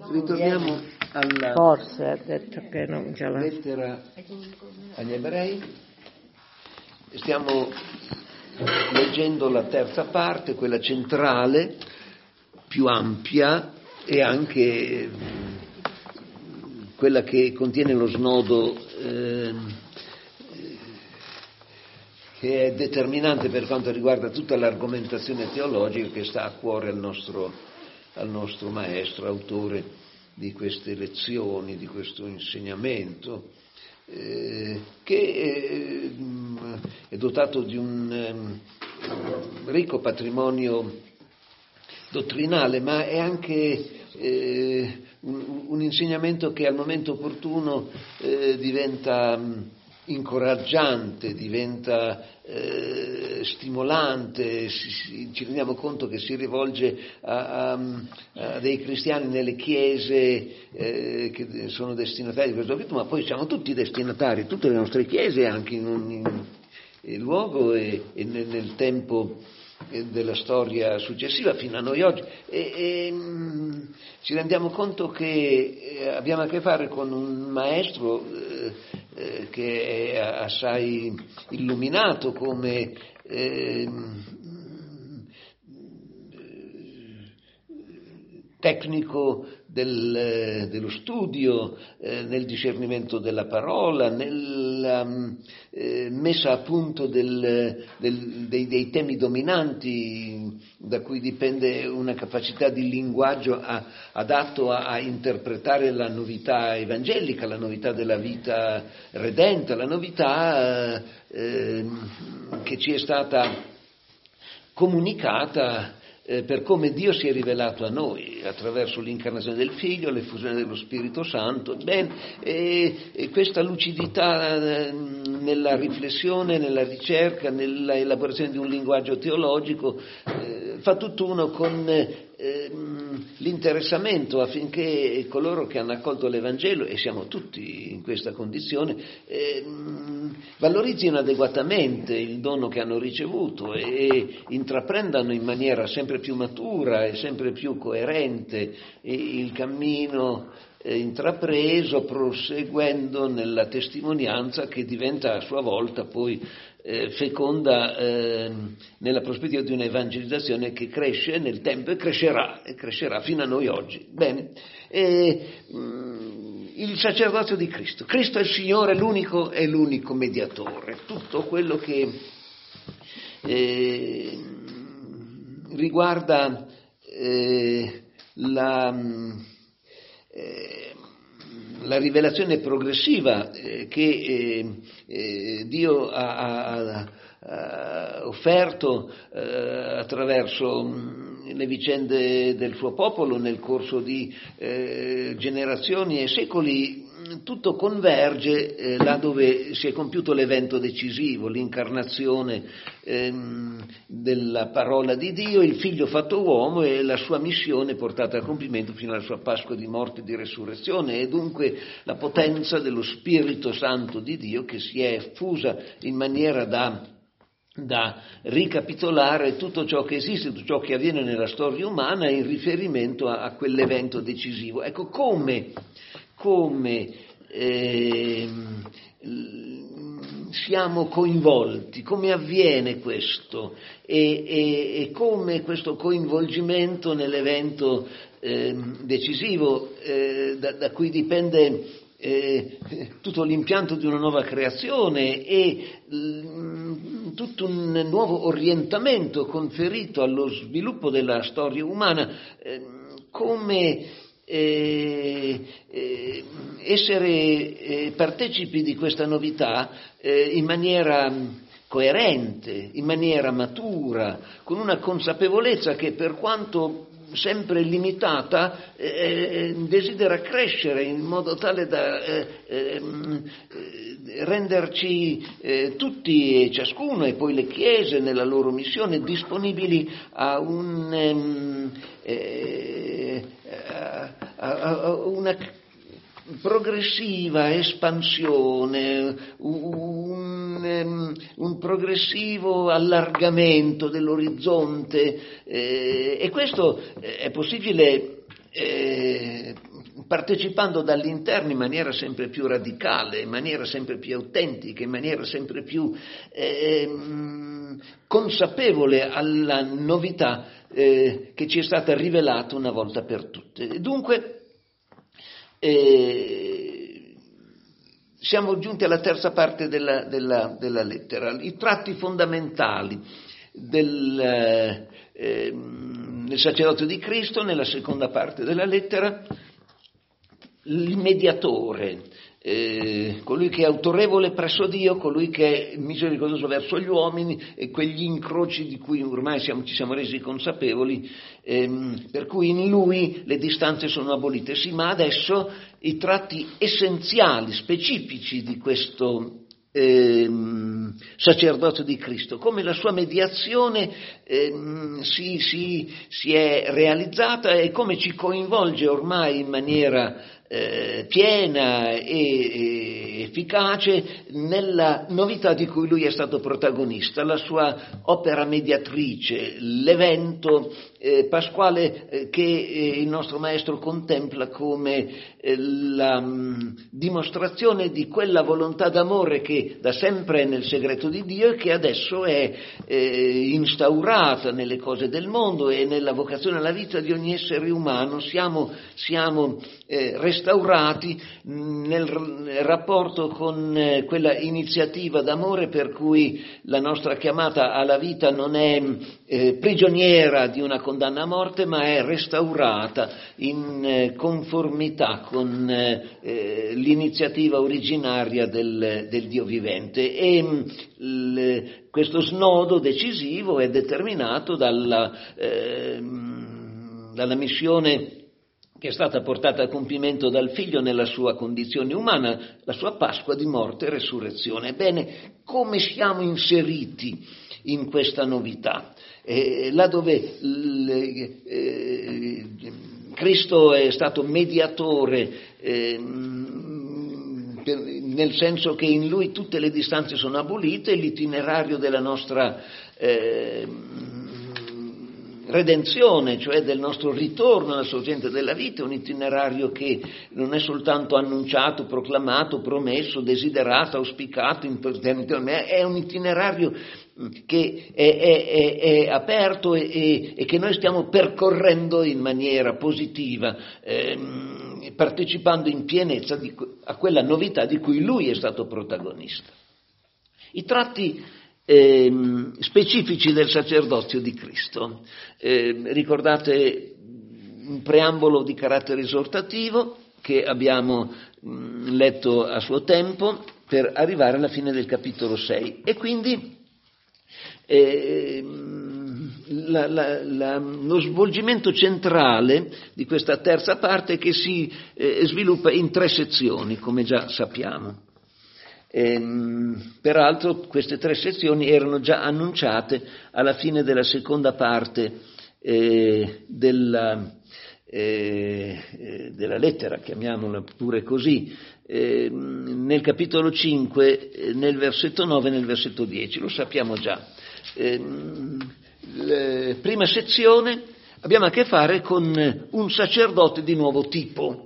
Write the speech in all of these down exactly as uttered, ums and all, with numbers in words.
Ritorniamo alla Forse ha detto che non ce l'ha. lettera agli ebrei. Stiamo leggendo la terza parte, quella centrale, più ampia e anche quella che contiene lo snodo eh, che è determinante per quanto riguarda tutta l'argomentazione teologica che sta a cuore al nostro, al nostro maestro, autore di queste lezioni, di questo insegnamento, eh, che eh, è dotato di un eh, ricco patrimonio dottrinale, ma è anche eh, un, un insegnamento che al momento opportuno eh, diventa incoraggiante, diventa eh, stimolante, si, si, ci rendiamo conto che si rivolge a, a, a dei cristiani nelle chiese eh, che sono destinatari di questo rito, ma poi siamo tutti destinatari, tutte le nostre chiese, anche in ogni luogo e, e nel, nel tempo della storia successiva fino a noi oggi, e, e mh, ci rendiamo conto che eh, abbiamo a che fare con un maestro eh, eh, che è assai illuminato come eh, tecnico del, dello studio, eh, nel discernimento della parola, nella eh, messa a punto del, del, dei, dei temi dominanti, da cui dipende una capacità di linguaggio a, adatto a, a interpretare la novità evangelica, la novità della vita redenta, la novità eh, che ci è stata comunicata Eh, per come Dio si è rivelato a noi attraverso l'incarnazione del Figlio, l'effusione dello Spirito Santo. Bene, e, e questa lucidità eh, nella riflessione, nella ricerca, nella elaborazione di un linguaggio teologico eh, fa tutt'uno con eh, l'interessamento affinché coloro che hanno accolto l'Evangelo, e siamo tutti in questa condizione, eh, valorizzino adeguatamente il dono che hanno ricevuto e intraprendano in maniera sempre più matura e sempre più coerente il cammino eh, intrapreso, proseguendo nella testimonianza che diventa a sua volta poi eh, feconda eh, nella prospettiva di un'evangelizzazione che cresce nel tempo e crescerà, e crescerà fino a noi oggi. Bene, e, mh, il sacerdozio di Cristo. Cristo è il Signore, l'unico è l'unico mediatore. Tutto quello che eh, riguarda eh, la, eh, la rivelazione progressiva eh, che eh, eh, Dio ha, ha, ha offerto eh, attraverso mh, le vicende del suo popolo nel corso di eh, generazioni e secoli, tutto converge eh, là dove si è compiuto l'evento decisivo, l'incarnazione ehm, della parola di Dio, il Figlio fatto uomo e la sua missione portata a compimento fino alla sua Pasqua di morte e di resurrezione, e dunque la potenza dello Spirito Santo di Dio che si è fusa in maniera da da ricapitolare tutto ciò che esiste, tutto ciò che avviene nella storia umana in riferimento a, a quell'evento decisivo. Ecco come, come eh, siamo coinvolti, come avviene questo e, e, e come questo coinvolgimento nell'evento eh, decisivo eh, da, da cui dipende Eh, tutto l'impianto di una nuova creazione e l, tutto un nuovo orientamento conferito allo sviluppo della storia umana, eh, come eh, eh, essere eh, partecipi di questa novità eh, in maniera coerente, in maniera matura, con una consapevolezza che, per quanto sempre limitata, eh, desidera crescere in modo tale da eh, eh, renderci eh, tutti e ciascuno, e poi le chiese nella loro missione, disponibili a un eh, a, a, a una progressiva espansione, un, un progressivo allargamento dell'orizzonte, eh, e questo è possibile eh, partecipando dall'interno in maniera sempre più radicale, in maniera sempre più autentica, in maniera sempre più eh, consapevole alla novità eh, che ci è stata rivelata una volta per tutte. Dunque, eh, siamo giunti alla terza parte della, della, della lettera, i tratti fondamentali del, eh, del sacerdozio di Cristo. Nella seconda parte della lettera, il mediatore, eh, colui che è autorevole presso Dio, colui che è misericordioso verso gli uomini, e quegli incroci di cui ormai siamo, ci siamo resi consapevoli, ehm, per cui in lui le distanze sono abolite. Sì, ma adesso i tratti essenziali, specifici di questo ehm, sacerdozio di Cristo, come la sua mediazione ehm, si, si, si è realizzata e come ci coinvolge ormai in maniera Eh, piena e, e efficace nella novità di cui lui è stato protagonista, la sua opera mediatrice, l'evento eh, pasquale eh, che eh, il nostro Maestro contempla come eh, la mh, dimostrazione di quella volontà d'amore che da sempre è nel segreto di Dio e che adesso è eh, instaurata nelle cose del mondo e nella vocazione alla vita di ogni essere umano. Siamo, siamo eh, restaurati nel rapporto con eh, quella iniziativa d'amore per cui la nostra chiamata alla vita non è eh, prigioniera di una condanna a morte, ma è restaurata in eh, conformità con eh, l'iniziativa originaria del, del Dio vivente. E l, questo snodo decisivo è determinato dalla, eh, dalla missione che è stata portata a compimento dal Figlio nella sua condizione umana, la sua Pasqua di morte e resurrezione. Ebbene, come siamo inseriti in questa novità? Eh, là dove l, eh, Cristo è stato mediatore, eh, per, nel senso che in Lui tutte le distanze sono abolite, l'itinerario della nostra eh, redenzione, cioè del nostro ritorno alla sorgente della vita, è un itinerario che non è soltanto annunciato, proclamato, promesso, desiderato, auspicato, ma è un itinerario che è, è, è, è aperto e, e, e che noi stiamo percorrendo in maniera positiva, ehm, partecipando in pienezza di, a quella novità di cui lui è stato protagonista. I tratti Eh, specifici del sacerdozio di Cristo. Eh, ricordate un preambolo di carattere esortativo che abbiamo mh, letto a suo tempo per arrivare alla fine del capitolo sei, e quindi eh, la, la, la, lo svolgimento centrale di questa terza parte che si eh, sviluppa in tre sezioni, come già sappiamo. Ehm, peraltro queste tre sezioni erano già annunciate alla fine della seconda parte eh, della, eh, della lettera, chiamiamola pure così, eh, nel capitolo cinque, nel versetto nove e nel versetto dieci, lo sappiamo già. Eh, la prima sezione abbiamo a che fare con un sacerdote di nuovo tipo.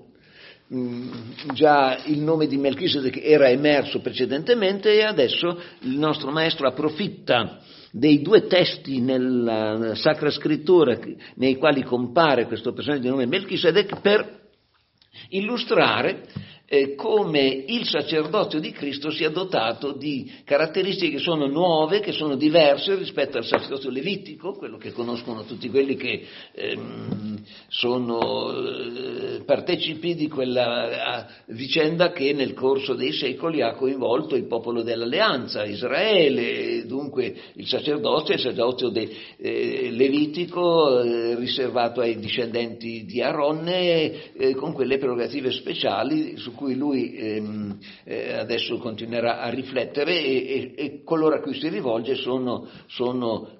Già il nome di Melchisedec era emerso precedentemente e adesso il nostro Maestro approfitta dei due testi nella Sacra Scrittura nei quali compare questo personaggio di nome Melchisedec per illustrare eh, come il sacerdozio di Cristo sia dotato di caratteristiche che sono nuove, che sono diverse rispetto al sacerdozio levitico, quello che conoscono tutti quelli che ehm, sono eh, partecipi di quella vicenda che nel corso dei secoli ha coinvolto il popolo dell'alleanza, Israele. Dunque il sacerdozio è il sacerdozio de, eh, levitico eh, riservato ai discendenti di Aronne eh, con quelle prerogative speciali su cui lui ehm, eh, adesso continuerà a riflettere, e, e, e coloro a cui si rivolge sono, sono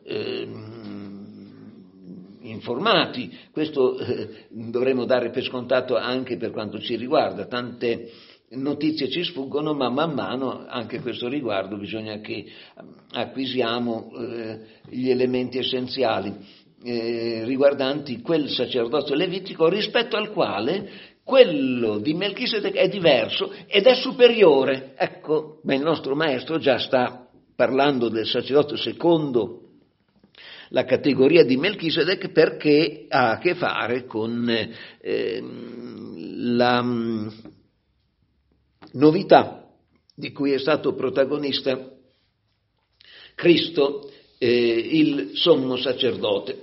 ehm, informati. Questo eh, dovremmo dare per scontato anche per quanto ci riguarda. Tante notizie ci sfuggono, ma man mano anche a questo riguardo bisogna che acquisiamo eh, gli elementi essenziali eh, riguardanti quel sacerdozio levitico rispetto al quale quello di Melchisedec è diverso ed è superiore. Ecco, ma il nostro maestro già sta parlando del sacerdozio secondo la categoria di Melchisedec, perché ha a che fare con eh, la mh, novità di cui è stato protagonista Cristo, eh, il sommo sacerdote.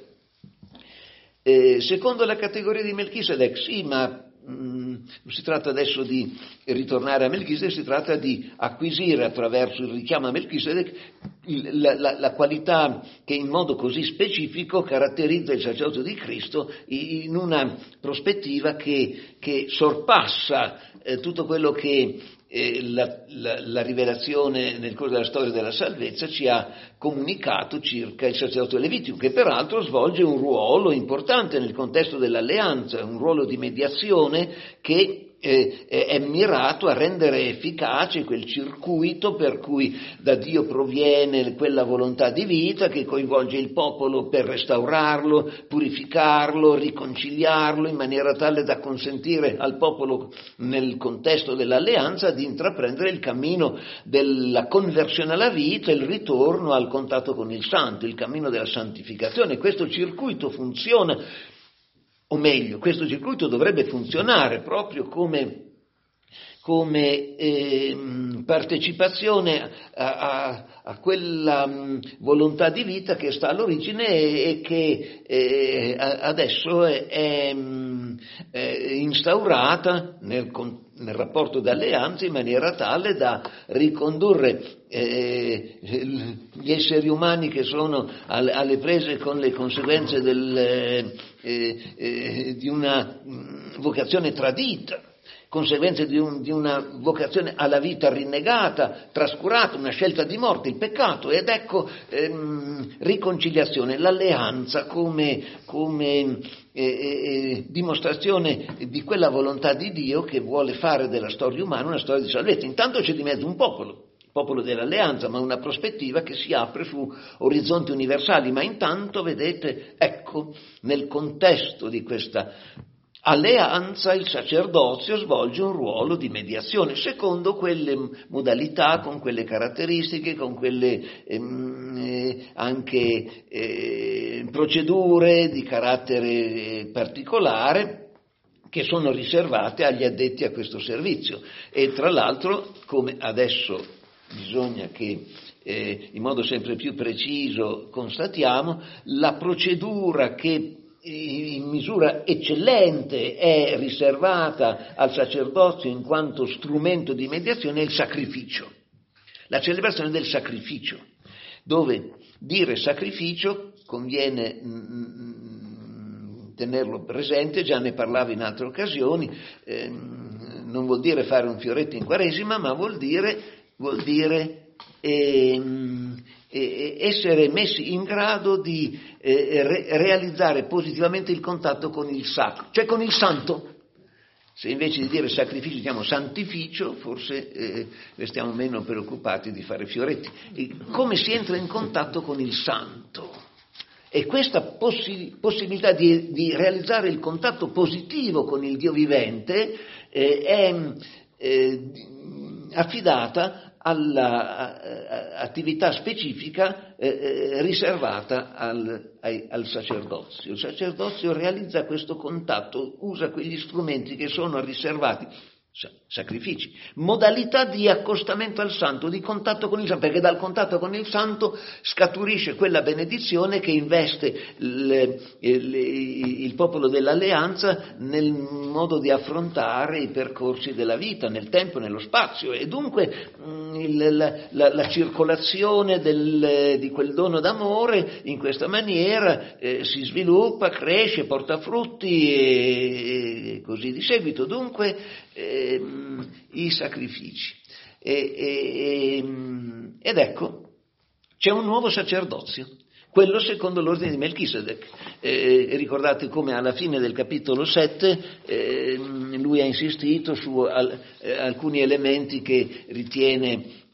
Eh, secondo la categoria di Melchisedec, sì, ma non si tratta adesso di ritornare a Melchisedec, si tratta di acquisire attraverso il richiamo a Melchisedec la, la, la qualità che in modo così specifico caratterizza il sacerdozio di Cristo in una prospettiva che, che sorpassa eh, tutto quello che eh, la, la, la rivelazione nel corso della storia della salvezza ci ha comunicato circa il sacerdozio levitico, che peraltro svolge un ruolo importante nel contesto dell'alleanza, un ruolo di mediazione che eh, è mirato a rendere efficace quel circuito per cui da Dio proviene quella volontà di vita che coinvolge il popolo per restaurarlo, purificarlo, riconciliarlo in maniera tale da consentire al popolo nel contesto dell'alleanza di intraprendere il cammino della conversione alla vita, il ritorno al contatto con il santo, il cammino della santificazione. Questo circuito funziona, o meglio, questo circuito dovrebbe funzionare proprio come, come eh, partecipazione a, a, a quella mh, volontà di vita che sta all'origine e, e che eh, adesso è, è, è instaurata nel, nel rapporto d'alleanza in maniera tale da ricondurre eh, gli esseri umani che sono alle, alle prese con le conseguenze del, eh, eh, di una mh, vocazione tradita, conseguenze di, un, di una vocazione alla vita rinnegata, trascurata, una scelta di morte, il peccato, ed ecco ehm, riconciliazione, l'alleanza come, come eh, eh, dimostrazione di quella volontà di Dio che vuole fare della storia umana una storia di salvezza. Intanto c'è di mezzo un popolo, il popolo dell'alleanza, ma una prospettiva che si apre su orizzonti universali, ma intanto, vedete, ecco, nel contesto di questa alleanza il sacerdozio svolge un ruolo di mediazione secondo quelle modalità, con quelle caratteristiche, con quelle ehm, eh, anche eh, procedure di carattere particolare che sono riservate agli addetti a questo servizio. E tra l'altro, come adesso bisogna che eh, in modo sempre più preciso constatiamo, la procedura che in misura eccellente è riservata al sacerdozio in quanto strumento di mediazione è il sacrificio, la celebrazione del sacrificio, dove dire sacrificio conviene mh, tenerlo presente, già ne parlavo in altre occasioni, eh, non vuol dire fare un fioretto in Quaresima, ma vuol dire, vuol dire eh, essere messi in grado di eh, re- realizzare positivamente il contatto con il sacro, cioè con il santo. Se invece di dire sacrificio diciamo santificio, forse eh, restiamo meno preoccupati di fare fioretti. E come si entra in contatto con il santo? E questa possi- possibilità di, di realizzare il contatto positivo con il Dio vivente eh, è eh, affidata all'attività specifica eh, riservata al, ai, al sacerdozio. Il sacerdozio realizza questo contatto, usa quegli strumenti che sono riservati, sacrifici, modalità di accostamento al santo, di contatto con il santo, perché dal contatto con il santo scaturisce quella benedizione che investe il, il, il popolo dell'alleanza nel modo di affrontare i percorsi della vita, nel tempo, nello spazio, e dunque il, la, la, la circolazione del, di quel dono d'amore in questa maniera eh, si sviluppa, cresce, porta frutti e, e così di seguito. Dunque eh, i sacrifici e, e, ed ecco c'è un nuovo sacerdozio, quello secondo l'ordine di Melchisedec. Eh, ricordate come alla fine del capitolo sette eh, lui ha insistito su al, eh, alcuni elementi che ritiene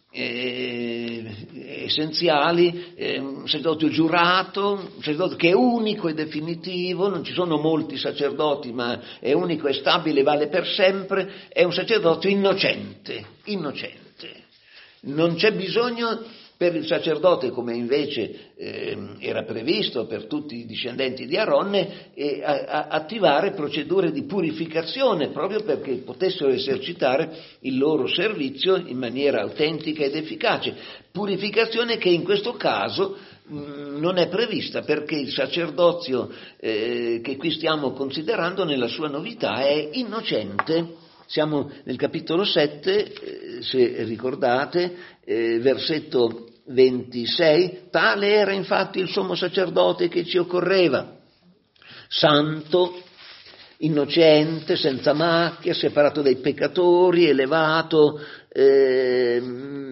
eh, essenziali, eh, un sacerdozio giurato, un sacerdozio che è unico e definitivo, non ci sono molti sacerdoti, ma è unico e stabile, vale per sempre, è un sacerdozio innocente, innocente. Non c'è bisogno per il sacerdote, come invece eh, era previsto per tutti i discendenti di Aronne, eh, a, a attivare procedure di purificazione proprio perché potessero esercitare il loro servizio in maniera autentica ed efficace. Purificazione che in questo caso mh, non è prevista perché il sacerdozio eh, che qui stiamo considerando nella sua novità è innocente. Siamo nel capitolo sette, eh, se ricordate, eh, versetto ventisei, tale era infatti il sommo sacerdote che ci occorreva, santo, innocente, senza macchia, separato dai peccatori, elevato, eh,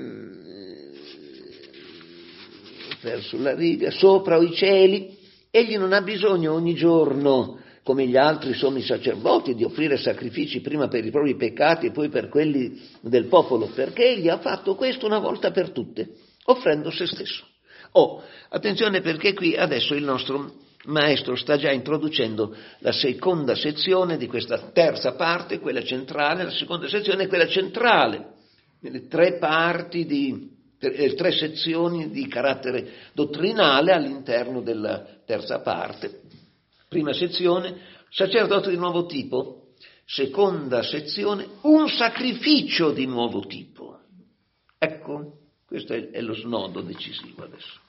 verso la riga, sopra i cieli. Egli non ha bisogno ogni giorno, come gli altri sommi sacerdoti, di offrire sacrifici prima per i propri peccati e poi per quelli del popolo, perché egli ha fatto questo una volta per tutte, offrendo se stesso. Oh, attenzione perché qui adesso il nostro maestro sta già introducendo la seconda sezione di questa terza parte, quella centrale. La seconda sezione è quella centrale, nelle tre parti di, eh, tre sezioni di carattere dottrinale all'interno della terza parte. Prima sezione, sacerdote di nuovo tipo. Seconda sezione, un sacrificio di nuovo tipo. Ecco, questo è, è lo snodo decisivo adesso.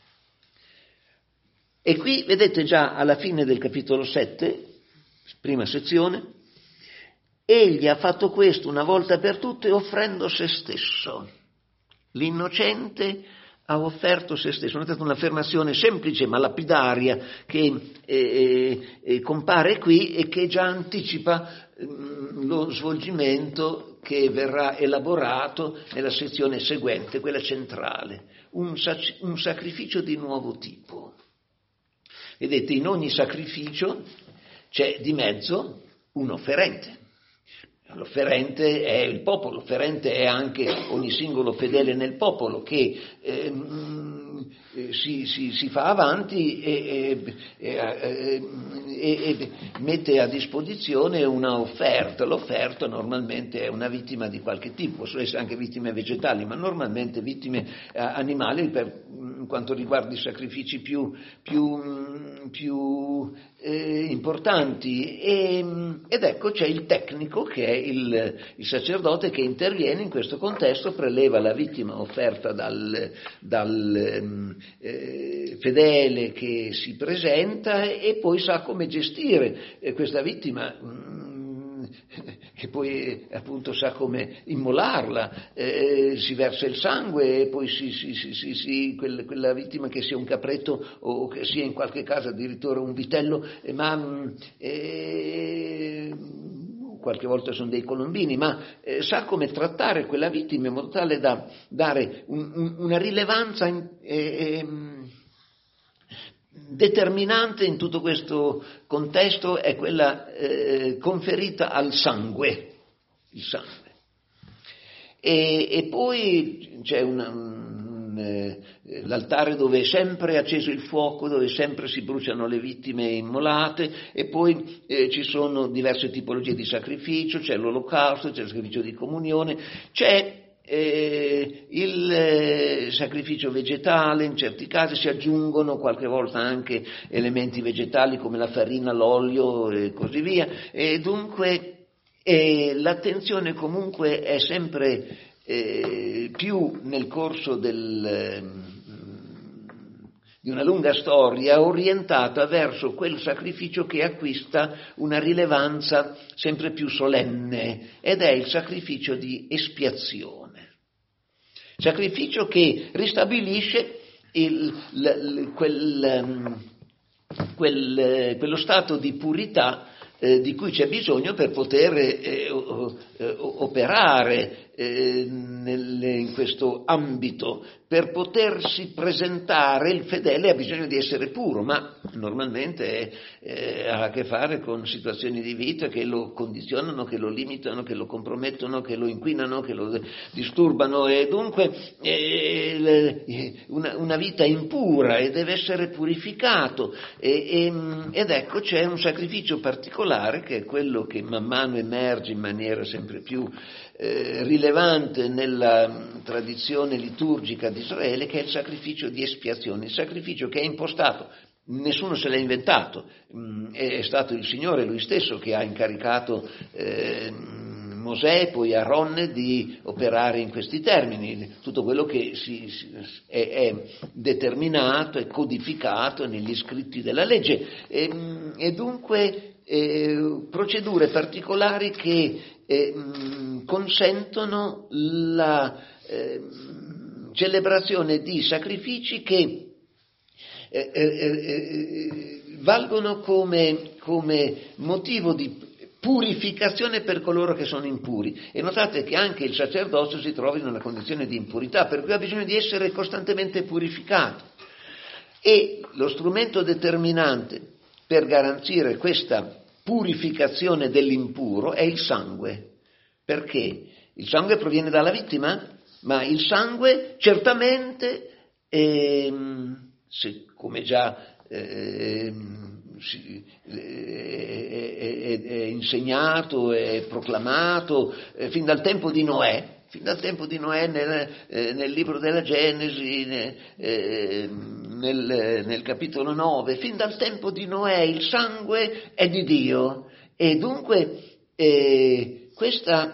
E qui vedete già alla fine del capitolo sette, prima sezione, egli ha fatto questo una volta per tutte offrendo se stesso. L'innocente ha offerto se stesso. Notate un'affermazione semplice ma lapidaria che eh, eh, compare qui e che già anticipa eh, lo svolgimento che verrà elaborato nella sezione seguente, quella centrale. Un, sac- un sacrificio di nuovo tipo. Vedete, in ogni sacrificio c'è di mezzo un offerente. L'offerente è il popolo, l'offerente è anche ogni singolo fedele nel popolo che eh, si, si, si fa avanti e, e, e, e, e mette a disposizione una offerta. L'offerta normalmente è una vittima di qualche tipo, possono essere anche vittime vegetali, ma normalmente vittime eh, animali per quanto riguarda i sacrifici più, più, più eh, importanti. E, ed ecco c'è il tecnico che è Il, il sacerdote che interviene in questo contesto, preleva la vittima offerta dal, dal eh, fedele che si presenta e poi sa come gestire eh, questa vittima, mh, che poi appunto sa come immolarla, eh, si versa il sangue e poi si, si, si, si, si quel, quella vittima, che sia un capretto o che sia in qualche caso addirittura un vitello, eh, ma eh, qualche volta sono dei colombini, ma eh, sa come trattare quella vittima in modo tale da dare un, un, una rilevanza in, eh, determinante in tutto questo contesto, è quella eh, conferita al sangue, il sangue. E, e poi c'è una, un, eh, l'altare dove è sempre acceso il fuoco, dove sempre si bruciano le vittime immolate, e poi eh, ci sono diverse tipologie di sacrificio, c'è l'olocausto, c'è il sacrificio di comunione, c'è eh, il eh, sacrificio vegetale, in certi casi si aggiungono qualche volta anche elementi vegetali come la farina, l'olio e così via, e dunque E l'attenzione comunque è sempre eh, più nel corso del, eh, di una lunga storia orientata verso quel sacrificio che acquista una rilevanza sempre più solenne, ed è il sacrificio di espiazione. Sacrificio che ristabilisce il, l, quel, quel, quello stato di purità Eh, di cui c'è bisogno per poter eh, potuto eh, operare eh, nel, in questo ambito. Per potersi presentare il fedele ha bisogno di essere puro, ma normalmente eh, ha a che fare con situazioni di vita che lo condizionano, che lo limitano, che lo compromettono, che lo inquinano, che lo disturbano, e dunque eh, una, una vita impura, e deve essere purificato. E, e, ed ecco, c'è un sacrificio particolare che è quello che man mano emerge in maniera sempre più Eh, rilevante nella tradizione liturgica di Israele, che è il sacrificio di espiazione, il sacrificio che è impostato, nessuno se l'ha inventato, mm, è stato il Signore Lui stesso che ha incaricato eh, Mosè, poi Aaron, di operare in questi termini. Tutto quello che si, si, è, è determinato, è codificato negli scritti della legge, e, e dunque eh, procedure particolari che eh, consentono la eh, celebrazione di sacrifici che eh, eh, eh, valgono come, come motivo di purificazione per coloro che sono impuri. E notate che anche il sacerdozio si trova in una condizione di impurità, per cui ha bisogno di essere costantemente purificato. E lo strumento determinante per garantire questa purificazione dell'impuro è il sangue. Perché? Il sangue proviene dalla vittima, ma il sangue certamente, ehm, se, come già ehm, si, è, è, è insegnato, è proclamato eh, fin dal tempo di Noè, fin dal tempo di Noè nel, eh, nel libro della Genesi, ne, eh, nel, nel capitolo nove, fin dal tempo di Noè il sangue è di Dio, e dunque eh, questa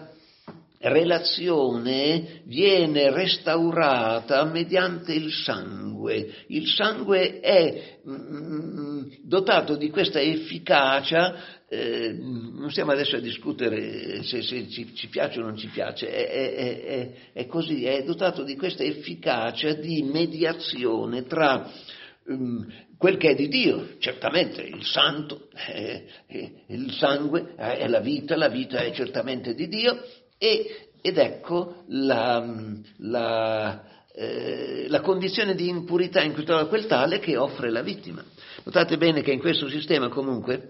relazione viene restaurata mediante il sangue. Il sangue è mm, dotato di questa efficacia. Eh, non stiamo adesso a discutere se, se ci, ci piace o non ci piace, è, è, è, è così, è dotato di questa efficacia di mediazione tra um, quel che è di Dio, certamente il santo, eh, eh, il sangue è la vita, la vita è certamente di Dio, e, ed ecco la, la, eh, la condizione di impurità in cui trova quel tale che offre la vittima. Notate bene che in questo sistema comunque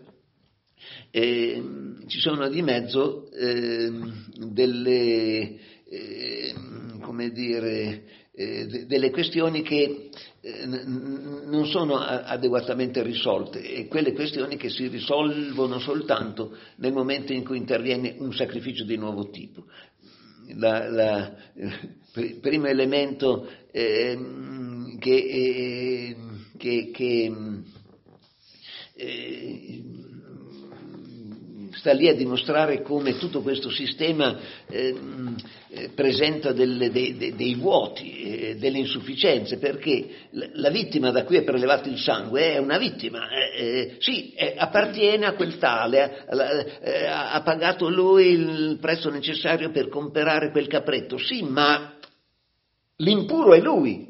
Eh, ci sono di mezzo eh, delle, eh, come dire, eh, de- delle questioni che eh, n- non sono a- adeguatamente risolte, e quelle questioni che si risolvono soltanto nel momento in cui interviene un sacrificio di nuovo tipo. La, la, il primo elemento eh, che, eh, che, che eh, sta lì a dimostrare come tutto questo sistema eh, eh, presenta delle, dei, dei, dei vuoti, eh, delle insufficienze, perché la, la vittima da cui è prelevato il sangue è una vittima, eh, eh, sì, eh, appartiene a quel tale, eh, ha, ha pagato lui il prezzo necessario per comprare quel capretto, sì, ma l'impuro è lui.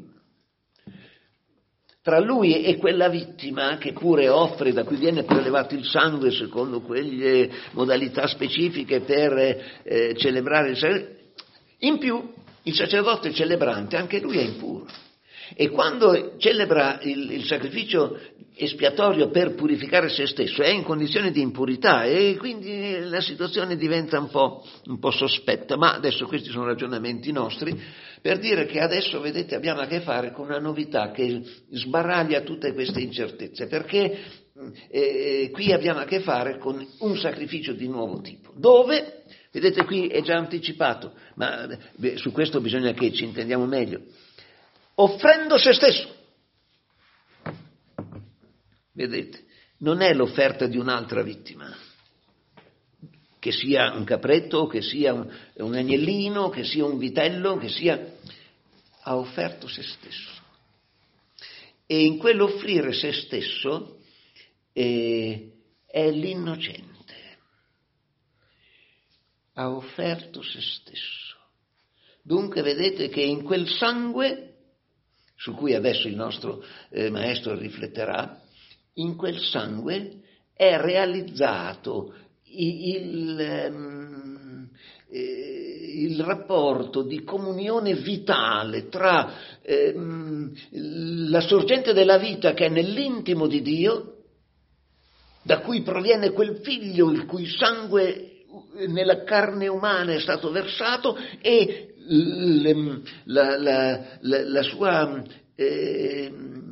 Tra lui e quella vittima, che pure offre, da cui viene prelevato il sangue secondo quelle modalità specifiche per eh, celebrare il sacrificio, in più il sacerdote celebrante, anche lui è impuro. E quando celebra il, il sacrificio espiatorio per purificare se stesso è in condizione di impurità, e quindi la situazione diventa un po', un po' sospetta. Ma adesso questi sono ragionamenti nostri, per dire che adesso, vedete, abbiamo a che fare con una novità che sbaraglia tutte queste incertezze, perché eh, qui abbiamo a che fare con un sacrificio di nuovo tipo, dove, vedete, qui è già anticipato, ma beh, su questo bisogna che ci intendiamo meglio, offrendo se stesso. Vedete, non è l'offerta di un'altra vittima, che sia un capretto, che sia un, un agnellino, che sia un vitello, che sia... ha offerto se stesso. E in quell'offrire se stesso eh, è l'innocente. Ha offerto se stesso. Dunque vedete che in quel sangue, su cui adesso il nostro eh, maestro rifletterà, in quel sangue è realizzato il, il, eh, il rapporto di comunione vitale tra eh, la sorgente della vita che è nell'intimo di Dio, da cui proviene quel figlio il cui sangue nella carne umana è stato versato, e le, la, la, la, la sua, eh,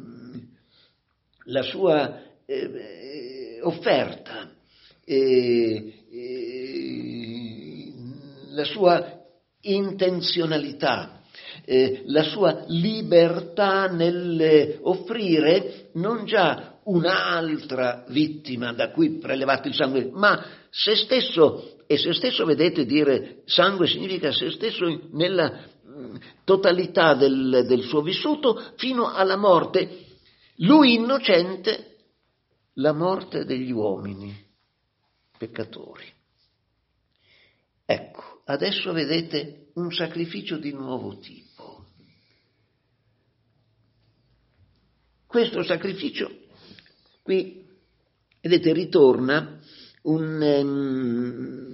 la sua eh, offerta, eh, eh, la sua intenzionalità, eh, la sua libertà nell'offrire non già un'altra vittima da cui prelevato il sangue, ma se stesso. E se stesso, vedete, dire sangue significa se stesso nella totalità del, del suo vissuto fino alla morte, lui innocente, la morte degli uomini peccatori. Ecco, adesso vedete un sacrificio di nuovo tipo. Questo sacrificio qui, vedete, ritorna un, um,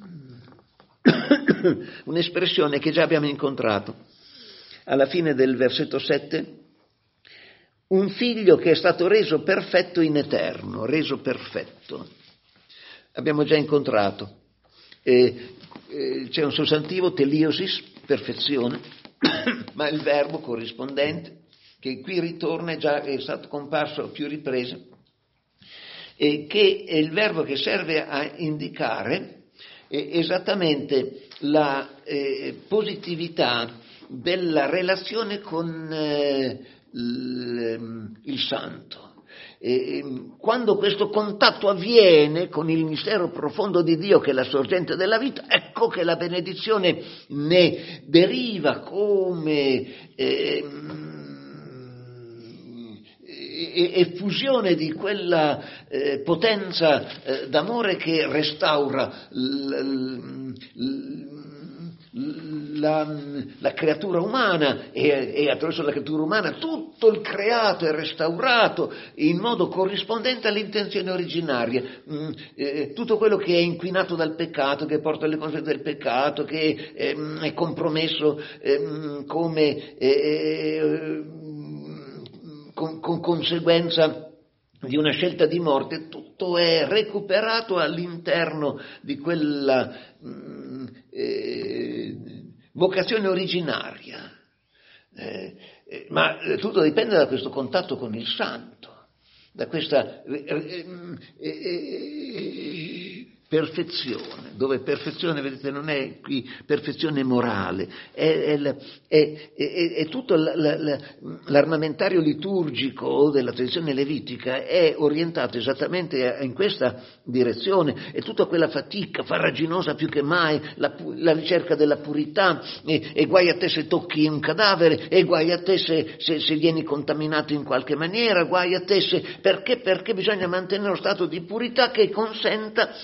un'espressione che già abbiamo incontrato alla fine del versetto sette, un figlio che è stato reso perfetto in eterno, reso perfetto. Abbiamo già incontrato. Eh, eh, c'è un sostantivo, teliosis, perfezione, ma il verbo corrispondente, che qui ritorna, è già è stato comparso a più riprese, e che è il verbo che serve a indicare eh, esattamente la eh, positività della relazione con eh, il, il santo. E, quando questo contatto avviene con il mistero profondo di Dio, che è la sorgente della vita, ecco che la benedizione ne deriva come eh, effusione di quella eh, potenza eh, d'amore che restaura l, l, la, la creatura umana, e, e attraverso la creatura umana tutto il creato è restaurato in modo corrispondente all'intenzione originaria. Mm, eh, tutto quello che è inquinato dal peccato, che porta alle conseguenze del peccato, che eh, è compromesso eh, come eh, Con, con conseguenza di una scelta di morte, tutto è recuperato all'interno di quella mh, eh, vocazione originaria. Eh, eh, ma tutto dipende da questo contatto con il Santo, da questa eh, eh, eh, perfezione, dove perfezione, vedete, non è qui perfezione morale, è, è, è, è, è tutto la, la, la, l'armamentario liturgico della tradizione levitica è orientato esattamente in questa direzione, è tutta quella fatica farraginosa più che mai, la, la ricerca della purità, e, e guai a te se tocchi un cadavere, e guai a te se, se, se vieni contaminato in qualche maniera, guai a te se, perché, perché bisogna mantenere lo stato di purità che consenta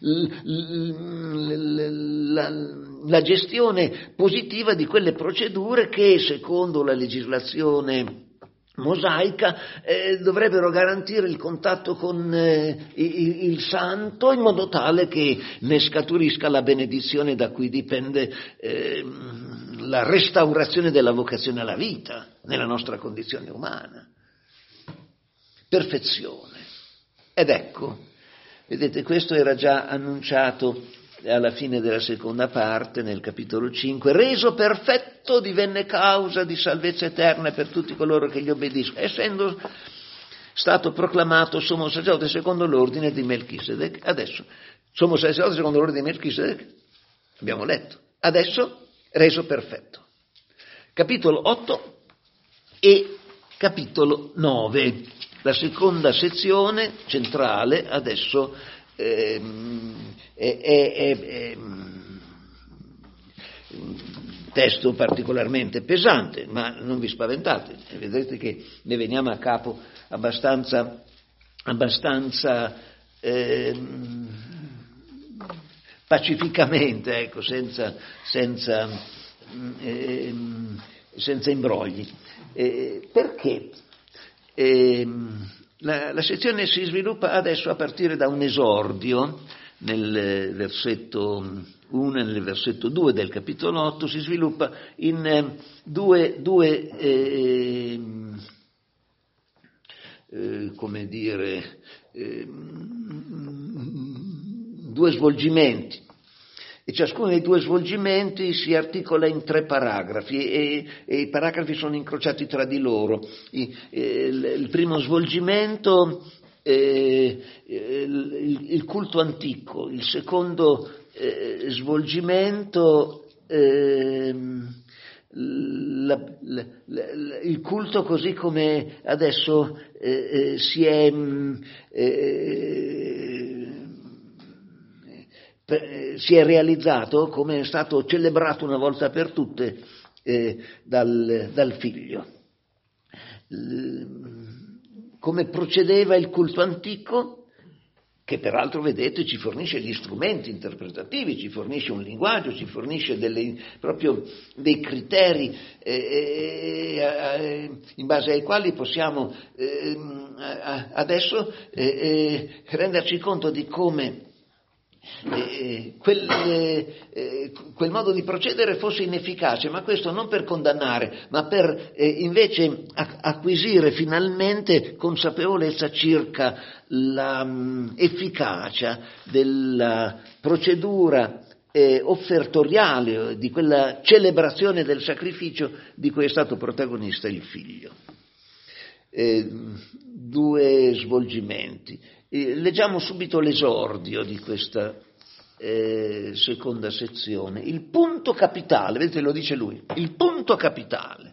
La, la, la gestione positiva di quelle procedure che, secondo la legislazione mosaica, eh, dovrebbero garantire il contatto con eh, il, il santo, in modo tale che ne scaturisca la benedizione da cui dipende eh, la restaurazione della vocazione alla vita nella nostra condizione umana. Perfezione. Ed ecco, vedete, questo era già annunciato alla fine della seconda parte, nel capitolo cinque, reso perfetto divenne causa di salvezza eterna per tutti coloro che gli obbediscono, essendo stato proclamato sommo sacerdote secondo l'ordine di Melchisedec. Adesso, sommo sacerdote secondo l'ordine di Melchisedec, abbiamo letto, adesso reso perfetto. Capitolo otto e capitolo nove. La seconda sezione centrale adesso ehm, è, è, è, è un testo particolarmente pesante, ma non vi spaventate, vedrete che ne veniamo a capo abbastanza, abbastanza ehm, pacificamente, ecco, senza, senza, ehm, senza imbrogli. Eh, perché? E la, la sezione si sviluppa adesso a partire da un esordio nel versetto una nel versetto due del capitolo otto, si sviluppa in eh, due, due eh, eh, come dire, eh, due svolgimenti. E ciascuno dei due svolgimenti si articola in tre paragrafi e, e i paragrafi sono incrociati tra di loro. I, eh, il, il primo svolgimento, eh, il, il culto antico, il secondo eh, svolgimento, eh, la, la, la, il culto così come adesso eh, eh, si è... Eh, si è realizzato, come è stato celebrato una volta per tutte eh, dal, dal Figlio. Come procedeva il culto antico, che peraltro, vedete, ci fornisce gli strumenti interpretativi, ci fornisce un linguaggio, ci fornisce delle, proprio dei criteri eh, eh, in base ai quali possiamo eh, adesso eh, eh, renderci conto di come Eh, quel, eh, quel modo di procedere fosse inefficace, ma questo non per condannare, ma per eh, invece acquisire finalmente consapevolezza circa l'efficacia della procedura eh, offertoriale, di quella celebrazione del sacrificio di cui è stato protagonista il Figlio. Eh, due svolgimenti. Eh, leggiamo subito l'esordio di questa eh, seconda sezione. Il punto capitale, vedete, lo dice lui, il punto capitale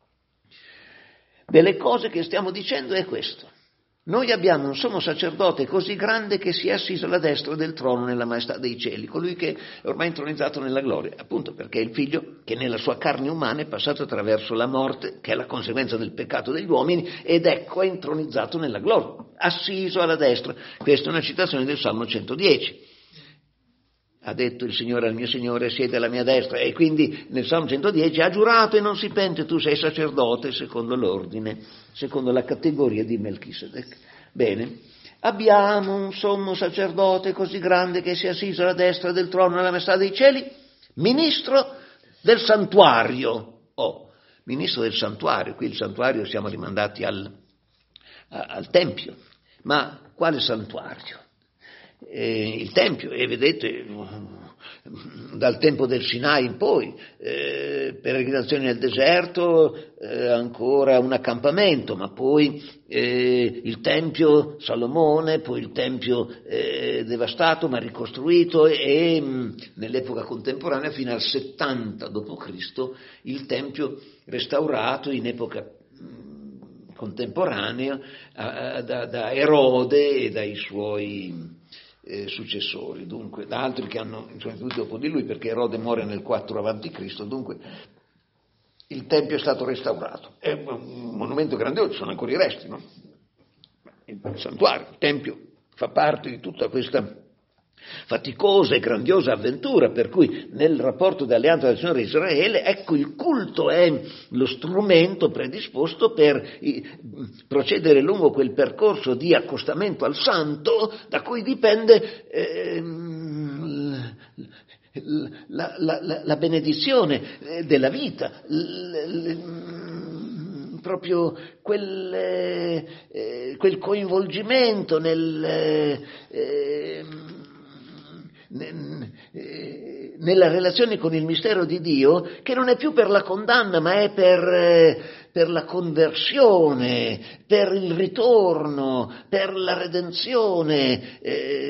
delle cose che stiamo dicendo è questo. Noi abbiamo un sommo sacerdote così grande che si è assiso alla destra del trono nella maestà dei cieli, colui che è ormai intronizzato nella gloria, appunto perché è il Figlio che nella sua carne umana è passato attraverso la morte, che è la conseguenza del peccato degli uomini, ed ecco è intronizzato nella gloria, assiso alla destra. Questa è una citazione del Salmo centodieci. Ha detto il Signore al mio Signore, siede alla mia destra, e quindi nel Salmo centodieci ha giurato e non si pente, tu sei sacerdote secondo l'ordine, secondo la categoria di Melchisedec. Bene, abbiamo un sommo sacerdote così grande che si è assiso alla destra del trono nella maestà dei cieli, ministro del santuario. Oh, ministro del santuario, qui il santuario siamo rimandati al, a, al Tempio, ma quale santuario? Eh, il Tempio, e vedete dal tempo del Sinai in poi, eh, peregrinazioni nel deserto, eh, ancora un accampamento, ma poi eh, il Tempio Salomone, poi il Tempio eh, devastato ma ricostruito, e, e mh, nell'epoca contemporanea fino al settanta dopo Cristo il Tempio restaurato in epoca mh, contemporanea eh, da, da Erode e dai suoi Eh, successori, dunque da altri che hanno introdotti dopo di lui, perché Erode muore nel quattro avanti Cristo, dunque il Tempio è stato restaurato, è un monumento grandioso, sono ancora i resti, no? Il santuario, il Tempio fa parte di tutta questa faticosa e grandiosa avventura, per cui nel rapporto di alleanza del Signore Israele, ecco, il culto è lo strumento predisposto per i, procedere lungo quel percorso di accostamento al Santo, da cui dipende eh, la, la, la, la benedizione della vita, l, l, proprio quel, eh, quel coinvolgimento nel eh, nella relazione con il mistero di Dio, che non è più per la condanna, ma è per, per la conversione, per il ritorno, per la redenzione.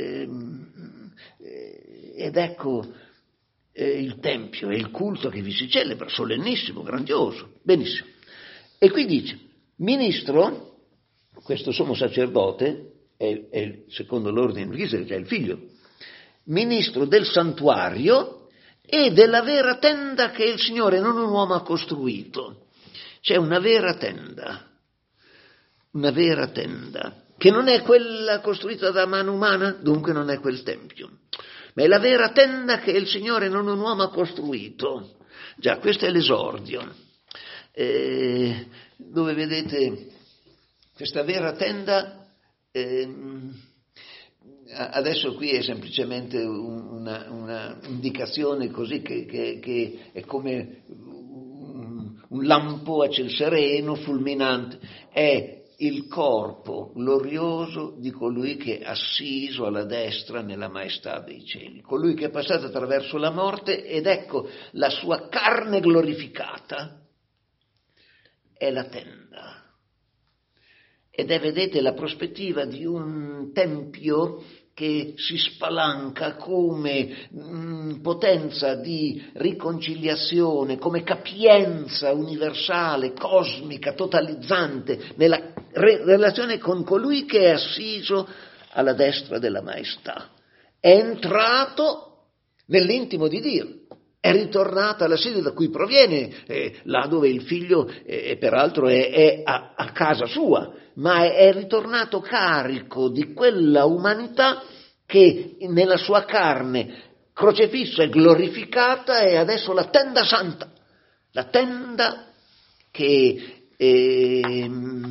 Ed ecco il Tempio e il culto che vi si celebra, solennissimo, grandioso. Benissimo. E qui dice, ministro, questo sommo sacerdote, è, è secondo l'ordine di Melchisedec, cioè il figlio, ministro del santuario e della vera tenda che il Signore non un uomo ha costruito. C'è una vera tenda, una vera tenda, che non è quella costruita da mano umana, dunque non è quel tempio, ma è la vera tenda che il Signore non un uomo ha costruito. Già, questo è l'esordio, eh, dove vedete questa vera tenda. Eh, adesso qui è semplicemente una, una indicazione così che, che, che è come un, un lampo a ciel sereno, fulminante, è il corpo glorioso di colui che è assiso alla destra nella maestà dei cieli, colui che è passato attraverso la morte, ed ecco la sua carne glorificata è la tenda. Ed è, vedete, la prospettiva di un tempio che si spalanca come mh, potenza di riconciliazione, come capienza universale, cosmica, totalizzante, nella re- relazione con colui che è assiso alla destra della maestà. È entrato nell'intimo di Dio, è ritornata alla sede da cui proviene, eh, là dove il figlio eh, peraltro è, è a, a casa sua, ma è, è ritornato carico di quella umanità che nella sua carne crocefissa e glorificata è adesso la tenda santa, la tenda che eh,